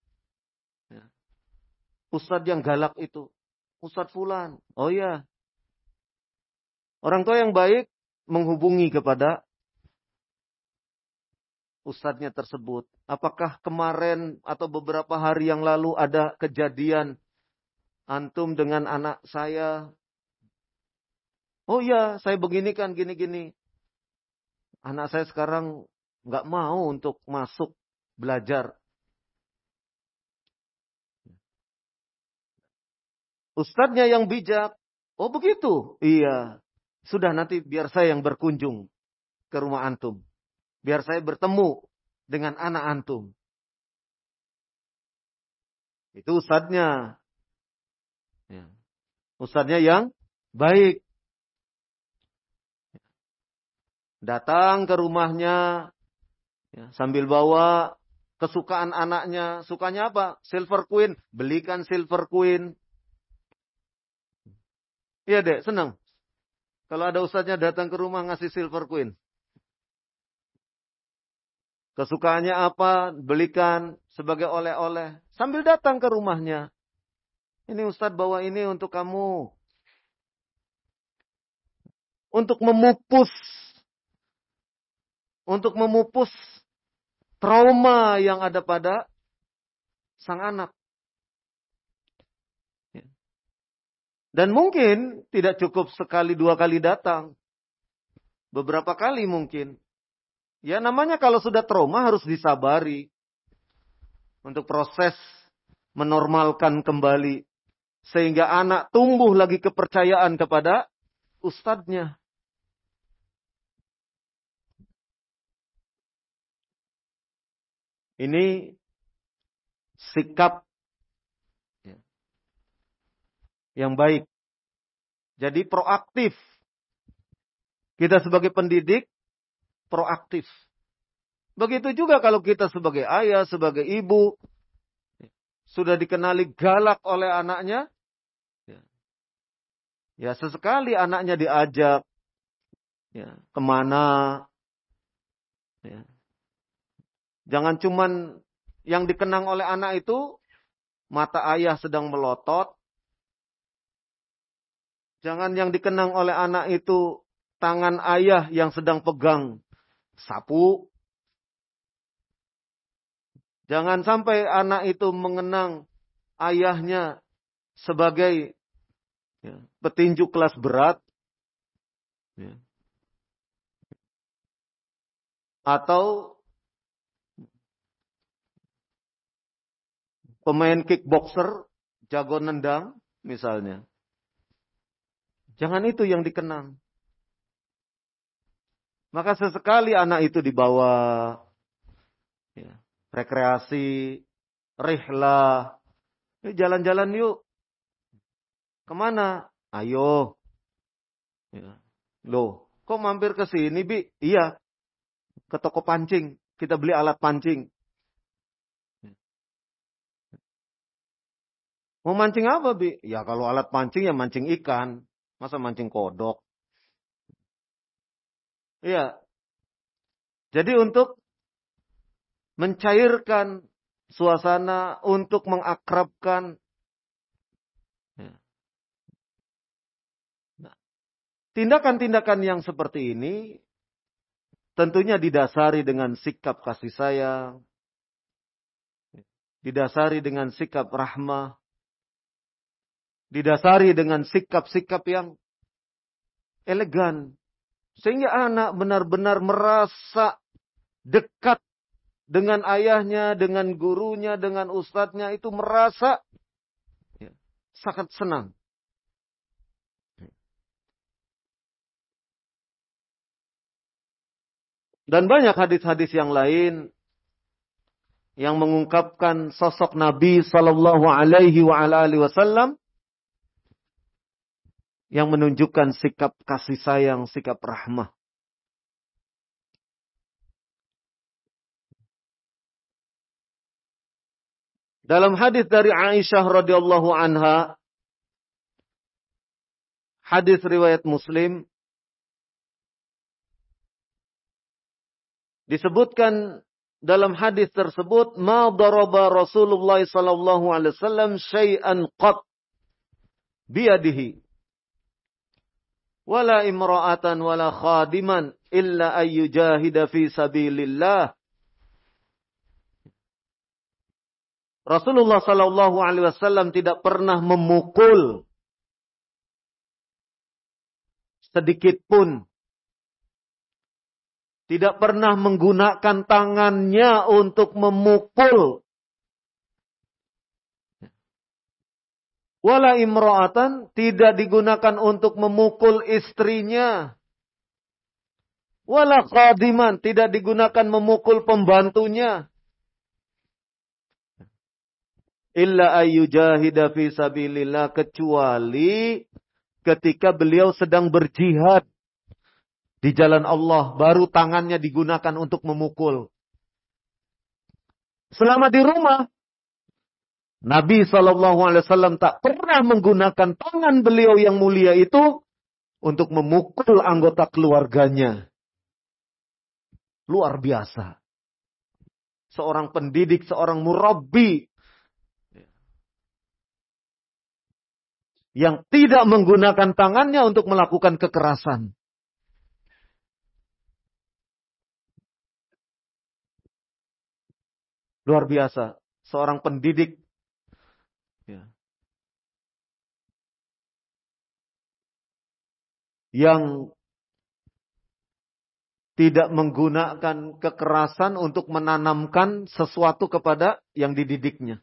ustadz yang galak itu. Ustadz Fulan. Oh iya. Orang tua yang baik menghubungi kepada ustadznya tersebut. Apakah kemarin atau beberapa hari yang lalu ada kejadian antum dengan anak saya? Oh iya, saya begini kan, gini-gini. Anak saya sekarang nggak mau untuk masuk belajar. Ustadznya yang bijak. Oh begitu? Iya. Sudah nanti biar saya yang berkunjung ke rumah antum. Biar saya bertemu dengan anak antum. Itu ustadznya. Ya. Ustadznya yang baik. Datang ke rumahnya. Ya, sambil bawa kesukaan anaknya. Sukanya apa? Silver Queen. Belikan Silver Queen. Iya dek, senang. Kalau ada ustadznya datang ke rumah ngasih Silver Queen. Kesukaannya apa? Belikan sebagai oleh-oleh. Sambil datang ke rumahnya. Ini ustadz bawa ini untuk kamu. Untuk memupus. Untuk memupus trauma yang ada pada sang anak. Dan mungkin tidak cukup sekali dua kali datang. Beberapa kali mungkin. Ya namanya kalau sudah trauma harus disabari. Untuk proses menormalkan kembali. Sehingga anak tumbuh lagi kepercayaan kepada ustadznya. Ini sikap yang baik. Jadi proaktif. Kita sebagai pendidik, proaktif. Begitu juga kalau kita sebagai ayah, sebagai ibu, sudah dikenali galak oleh anaknya, ya sesekali anaknya diajak ya, kemana. Ya. Jangan cuman yang dikenang oleh anak itu, mata ayah sedang melotot. Jangan yang dikenang oleh anak itu, tangan ayah yang sedang pegang sapu. Jangan sampai anak itu mengenang ayahnya sebagai petinju kelas berat. Atau pemain kickboxer, jago nendang misalnya. Jangan itu yang dikenang. Maka sesekali anak itu dibawa rekreasi, rihlah. Jalan-jalan yuk. Kemana? Ayo. Loh, kok mampir ke sini, Bi? Iya. Ke toko pancing. Kita beli alat pancing. Mau mancing apa, Bi? Ya kalau alat pancing ya mancing ikan. Masa mancing kodok? Iya. Jadi untuk mencairkan suasana, untuk mengakrabkan. Ya. Nah, tindakan-tindakan yang seperti ini tentunya didasari dengan sikap kasih sayang, didasari dengan sikap rahmah, didasari dengan sikap-sikap yang elegan. Sehingga anak benar-benar merasa dekat dengan ayahnya, dengan gurunya, dengan ustadznya, itu merasa ya, sangat senang. Dan banyak hadis-hadis yang lain yang mengungkapkan sosok Nabi Sallallahu Alaihi Wasallam yang menunjukkan sikap kasih sayang, sikap rahmah. Dalam hadis dari Aisyah radhiyallahu anha, hadis riwayat Muslim, disebutkan dalam hadis tersebut, ma daraba Rasulullah sallallahu alaihi wasallam syai'an qat biyadihi wala imra'atan wala khadiman illa ayyujahida fi sabilillah. Rasulullah sallallahu alaihi wasallam tidak pernah memukul sedikit pun, tidak pernah menggunakan tangannya untuk memukul. Wala imra'atan, tidak digunakan untuk memukul istrinya. Wala khadiman, tidak digunakan memukul pembantunya. Illa ayyujahida fi sabilillah, kecuali ketika beliau sedang berjihad di jalan Allah, baru tangannya digunakan untuk memukul. Selama di rumah, Nabi SAW tak pernah menggunakan tangan beliau yang mulia itu untuk memukul anggota keluarganya. Luar biasa. Seorang pendidik, seorang murabbi yang tidak menggunakan tangannya untuk melakukan kekerasan. Luar biasa. Seorang pendidik yang tidak menggunakan kekerasan untuk menanamkan sesuatu kepada yang dididiknya.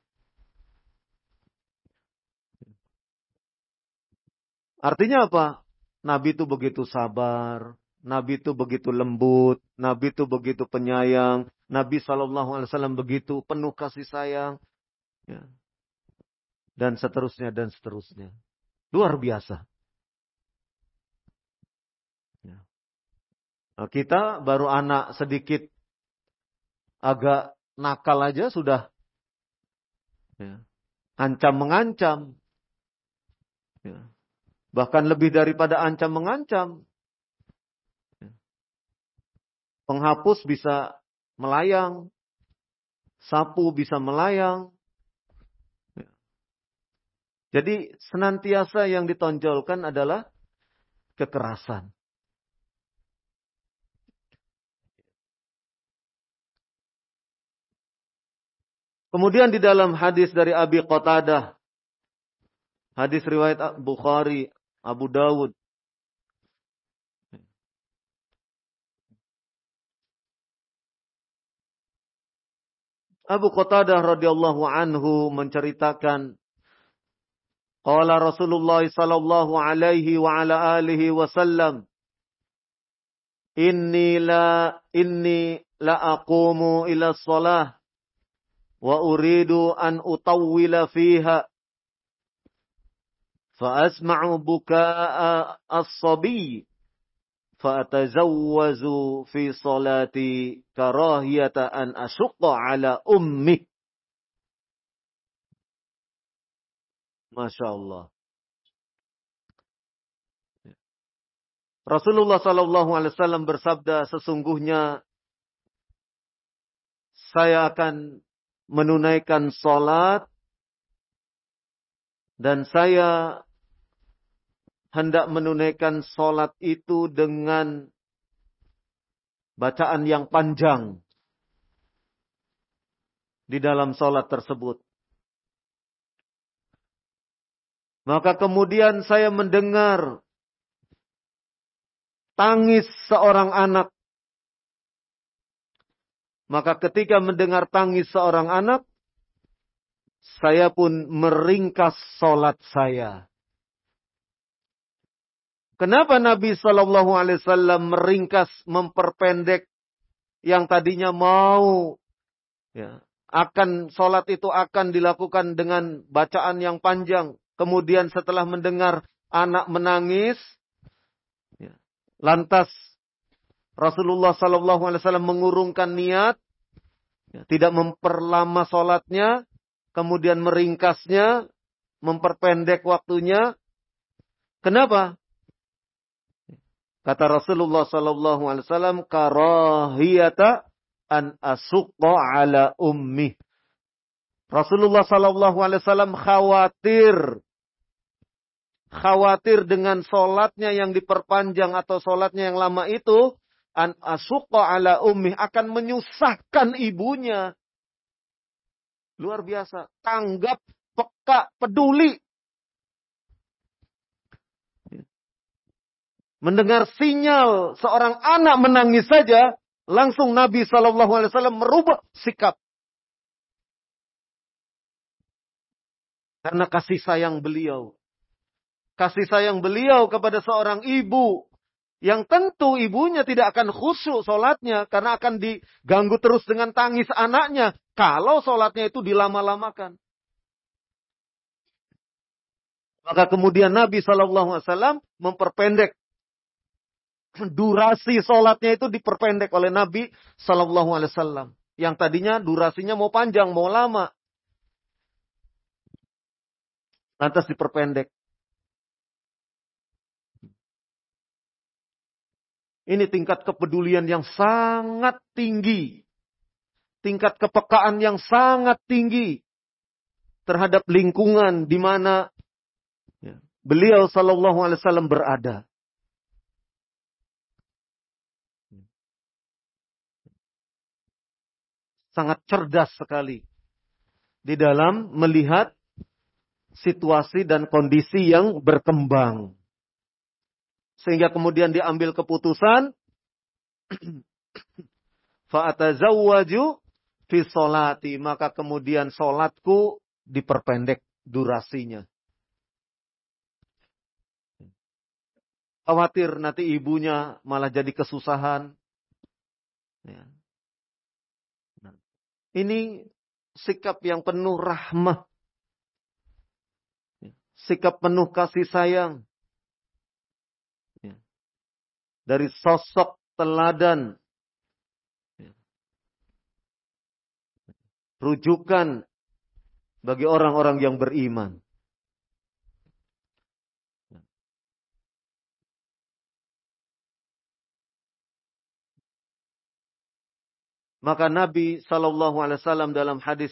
Artinya apa? Nabi itu begitu sabar, Nabi itu begitu lembut, Nabi itu begitu penyayang, Nabi SAW begitu penuh kasih sayang, ya. Dan seterusnya dan seterusnya. Luar biasa. Ya. Nah, kita baru anak sedikit agak nakal aja sudah ya, ancam mengancam. Ya. Bahkan lebih daripada ancam mengancam. Penghapus bisa melayang. Sapu bisa melayang. Jadi senantiasa yang ditonjolkan adalah kekerasan. Kemudian di dalam hadis dari Abi Qatadah, hadis riwayat Bukhari, Abu Dawud, Abu Qatadah radhiyallahu anhu menceritakan, qala Rasulullah sallallahu alaihi wa ala alihi wasallam, inni la aqumu ila shalah wa uridu an utawwila fiha fa asma'u bukaa as-sabi fa atazawwazu fi salati karahiyata an ashqa ala ummi. Masya Allah. Rasulullah Sallallahu Alaihi Wasallam bersabda, sesungguhnya saya akan menunaikan sholat dan saya hendak menunaikan sholat itu dengan bacaan yang panjang di dalam sholat tersebut. Maka kemudian saya mendengar tangis seorang anak. Maka ketika mendengar tangis seorang anak, saya pun meringkas sholat saya. Kenapa Nabi Shallallahu Alaihi Wasallam meringkas, memperpendek yang tadinya mau, ya, sholat itu akan dilakukan dengan bacaan yang panjang. Kemudian setelah mendengar anak menangis, ya, lantas Rasulullah Sallallahu Alaihi Wasallam mengurungkan niat, ya, tidak memperlama sholatnya, kemudian meringkasnya, memperpendek waktunya. Kenapa? Kata Rasulullah Sallallahu Alaihi Wasallam, karahiyata an asuqqa ala ummi. Rasulullah Sallallahu Alaihi Wasallam khawatir dengan sholatnya yang diperpanjang atau sholatnya yang lama itu, an asuqqa ala ummi, akan menyusahkan ibunya. Luar biasa, tanggap, peka, peduli. Mendengar sinyal seorang anak menangis saja, langsung Nabi Shallallahu Alaihi Wasallam merubah sikap. Karena kasih sayang beliau. Kasih sayang beliau kepada seorang ibu. Yang tentu ibunya tidak akan khusyuk sholatnya. Karena akan diganggu terus dengan tangis anaknya. Kalau sholatnya itu dilama-lamakan. Maka kemudian Nabi SAW memperpendek. Durasi sholatnya itu diperpendek oleh Nabi SAW. Yang tadinya durasinya mau panjang, mau lama. Lantas diperpendek. Ini tingkat kepedulian yang sangat tinggi. Tingkat kepekaan yang sangat tinggi. Terhadap lingkungan di mana beliau Sallallahu Alaihi Wasallam berada. Sangat cerdas sekali. Di dalam melihat situasi dan kondisi yang berkembang. Sehingga kemudian diambil keputusan. Fa'atazawwaju fi sholati. Maka kemudian sholatku diperpendek durasinya. Khawatir nanti ibunya malah jadi kesusahan. Ini sikap yang penuh rahmah. Sikap penuh kasih sayang. Dari sosok teladan. Rujukan bagi orang-orang yang beriman. Maka Nabi Sallallahu Alaihi Wasallam dalam hadis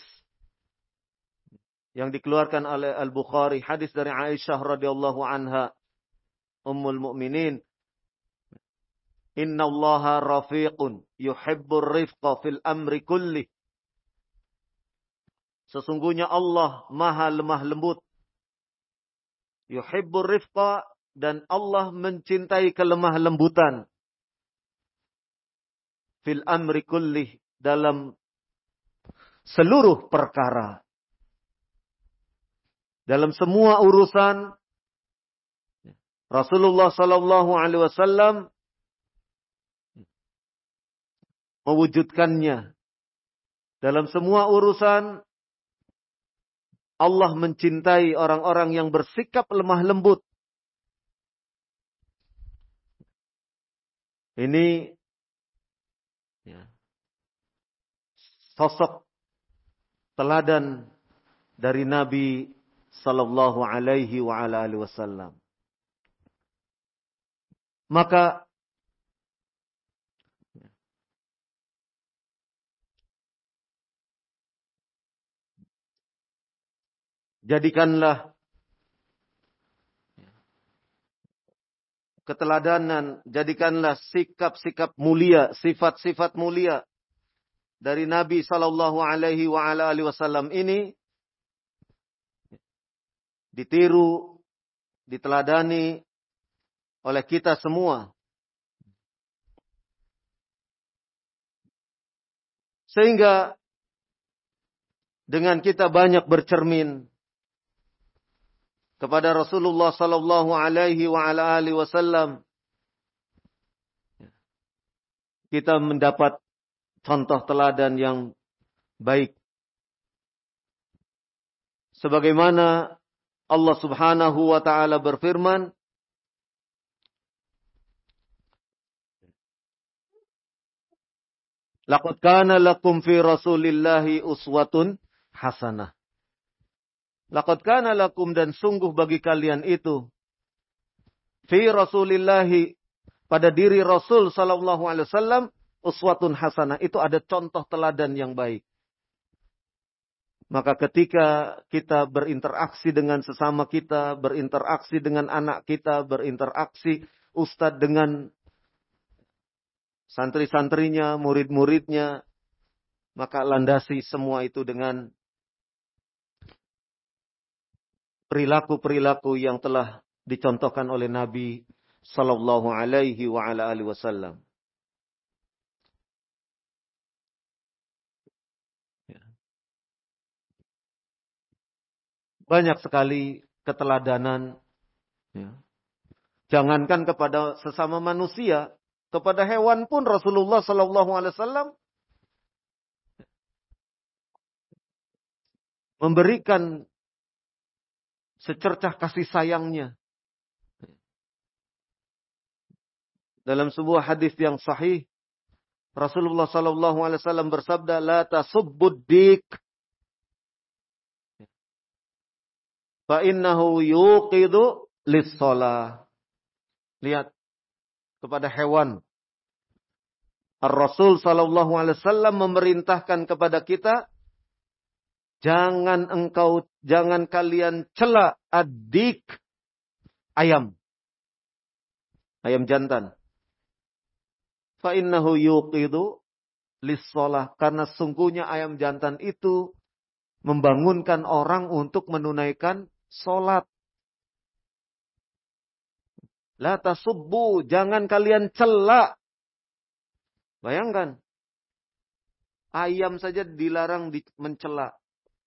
yang dikeluarkan oleh Al-Bukhari, hadis dari Aisyah radhiyallahu anha, Ummul Mukminin, Inna Allaha rafiqun yuhibbur rifqa fil amri kulli. Sesungguhnya Allah maha lemah lembut. Yuhibbur rifqa, dan Allah mencintai kelemah lembutan. Fil amri kulli, dalam seluruh perkara. Dalam semua urusan, Rasulullah Sallallahu Alaihi Wasallam mewujudkannya. Dalam semua urusan, Allah mencintai orang-orang yang bersikap lemah lembut. Ini sosok teladan dari Nabi sallallahu alaihi wa ala alihi wasallam. Maka jadikanlah keteladanan, jadikanlah sikap-sikap mulia, sifat-sifat mulia dari Nabi sallallahu alaihi wa ala alihi wasallam ini ditiru, diteladani oleh kita semua. Sehingga dengan kita banyak bercermin kepada Rasulullah sallallahu alaihi wa ala alihi wasallam, kita mendapat contoh teladan yang baik. Sebagaimana Allah Subhanahu wa taala berfirman, "Laqad kana lakum fi Rasulillahi uswatun hasanah." Laqad kana lakum, dan sungguh bagi kalian itu, fi Rasulillahi, pada diri Rasul sallallahu alaihi wasallam, uswatun hasanah, itu ada contoh teladan yang baik. Maka ketika kita berinteraksi dengan sesama kita, berinteraksi dengan anak kita, berinteraksi ustadz dengan santri-santrinya, murid-muridnya, maka landasi semua itu dengan perilaku-perilaku yang telah dicontohkan oleh Nabi sallallahu alaihi wa ala alihi wasallam. Banyak sekali keteladanan. Jangankan kepada sesama manusia, kepada hewan pun Rasulullah sallallahu alaihi wasallam memberikan secercah kasih sayangnya. Dalam sebuah hadis yang sahih, Rasulullah sallallahu alaihi wasallam bersabda, "La tasubbud dik, fa innahu yuqidu lis-shalah." Lihat kepada hewan. Ar-Rasul sallallahu alaihi wasallam memerintahkan kepada kita, jangan kalian cela adik, ayam jantan. Fa innahu yuqidu lis-shalah, karena sungguhnya ayam jantan itu membangunkan orang untuk menunaikan salat. La tasubbu, jangan kalian cela. Bayangkan, ayam saja dilarang mencela.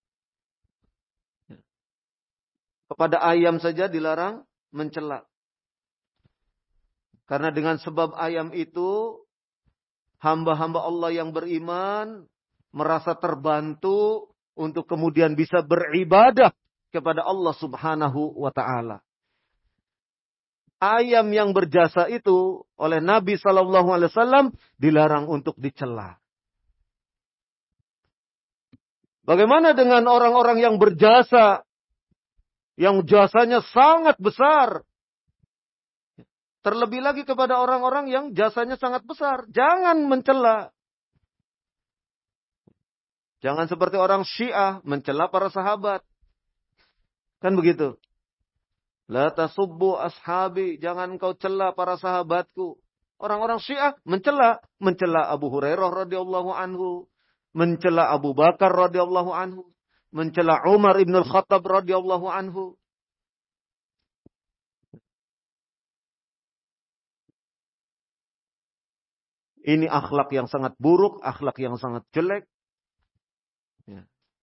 Kepada ayam saja dilarang mencela. Karena dengan sebab ayam itu, hamba-hamba Allah yang beriman merasa terbantu untuk kemudian bisa beribadah kepada Allah Subhanahu wa ta'ala. Ayam yang berjasa itu oleh Nabi sallallahu alaihi wasallam dilarang untuk dicela. Bagaimana dengan orang-orang yang berjasa, yang jasanya sangat besar? Terlebih lagi kepada orang-orang yang jasanya sangat besar. Jangan mencela. Jangan seperti orang Syiah mencela para sahabat. Kan begitu. La tasubbu ashabi, jangan kau cela para sahabatku. Orang-orang Syiah mencela Abu Hurairah radhiyallahu anhu, mencela Abu Bakar radhiyallahu anhu, mencela Umar ibn al-Khattab radhiyallahu anhu. Ini akhlak yang sangat buruk, akhlak yang sangat jelek. Ya.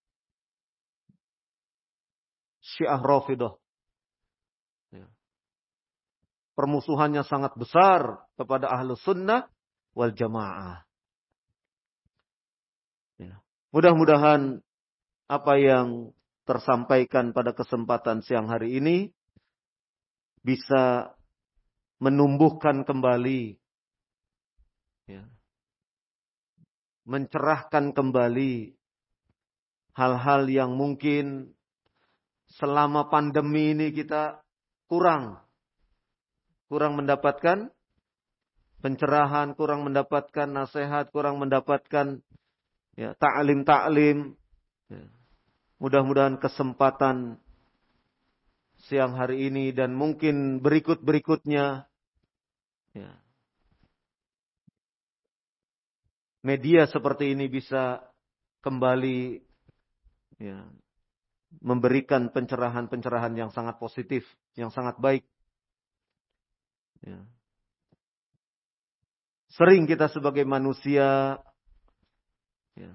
Syiah Rafidah. Ya. Permusuhannya sangat besar kepada Ahlus Sunnah wal Jamaah. Ya. Mudah-mudahan apa yang tersampaikan pada kesempatan siang hari ini bisa menumbuhkan kembali, ya, mencerahkan kembali hal-hal yang mungkin selama pandemi ini kita kurang mendapatkan pencerahan, kurang mendapatkan nasihat, kurang mendapatkan ta'lim. Ya. Mudah-mudahan kesempatan siang hari ini dan mungkin berikutnya ya, media seperti ini bisa kembali ya, memberikan pencerahan-pencerahan yang sangat positif, yang sangat baik. Ya. Sering kita sebagai manusia ya,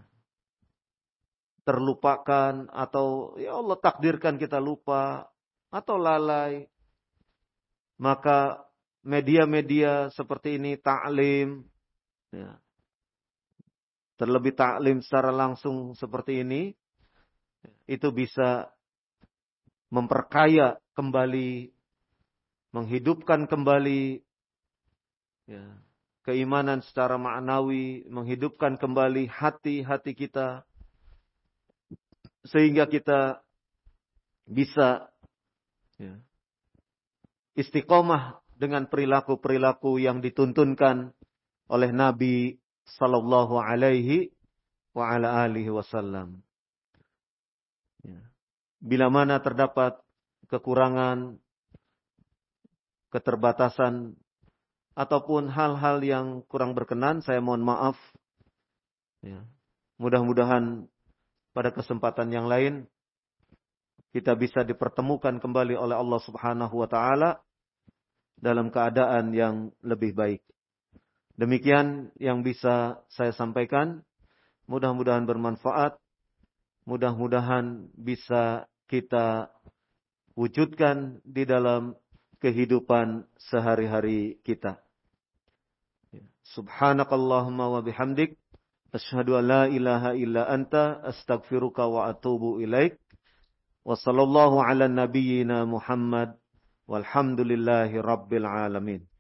terlupakan atau ya Allah takdirkan kita lupa atau lalai. Maka media-media seperti ini ta'lim ya, terlebih ta'lim secara langsung seperti ini itu bisa memperkaya kembali, menghidupkan kembali ya, keimanan secara ma'nawi, menghidupkan kembali hati-hati kita sehingga kita bisa ya, istiqomah dengan perilaku-perilaku yang dituntunkan oleh Nabi sallallahu alaihi wa ala alihi wasallam. Ya. Bila mana terdapat kekurangan, keterbatasan, ataupun hal-hal yang kurang berkenan, saya mohon maaf. Ya. Mudah-mudahan pada kesempatan yang lain, kita bisa dipertemukan kembali oleh Allah Subhanahu wa Ta'ala dalam keadaan yang lebih baik. Demikian yang bisa saya sampaikan. Mudah-mudahan bermanfaat. Mudah-mudahan bisa kita wujudkan di dalam kehidupan sehari-hari kita. Subhanakallahumma wa bihamdik. Asyhadu an la ilaha illa anta. Astaghfiruka wa atubu ilaik. Wa sallallahu ala nabiyyina Muhammad. Walhamdulillahi rabbil alamin.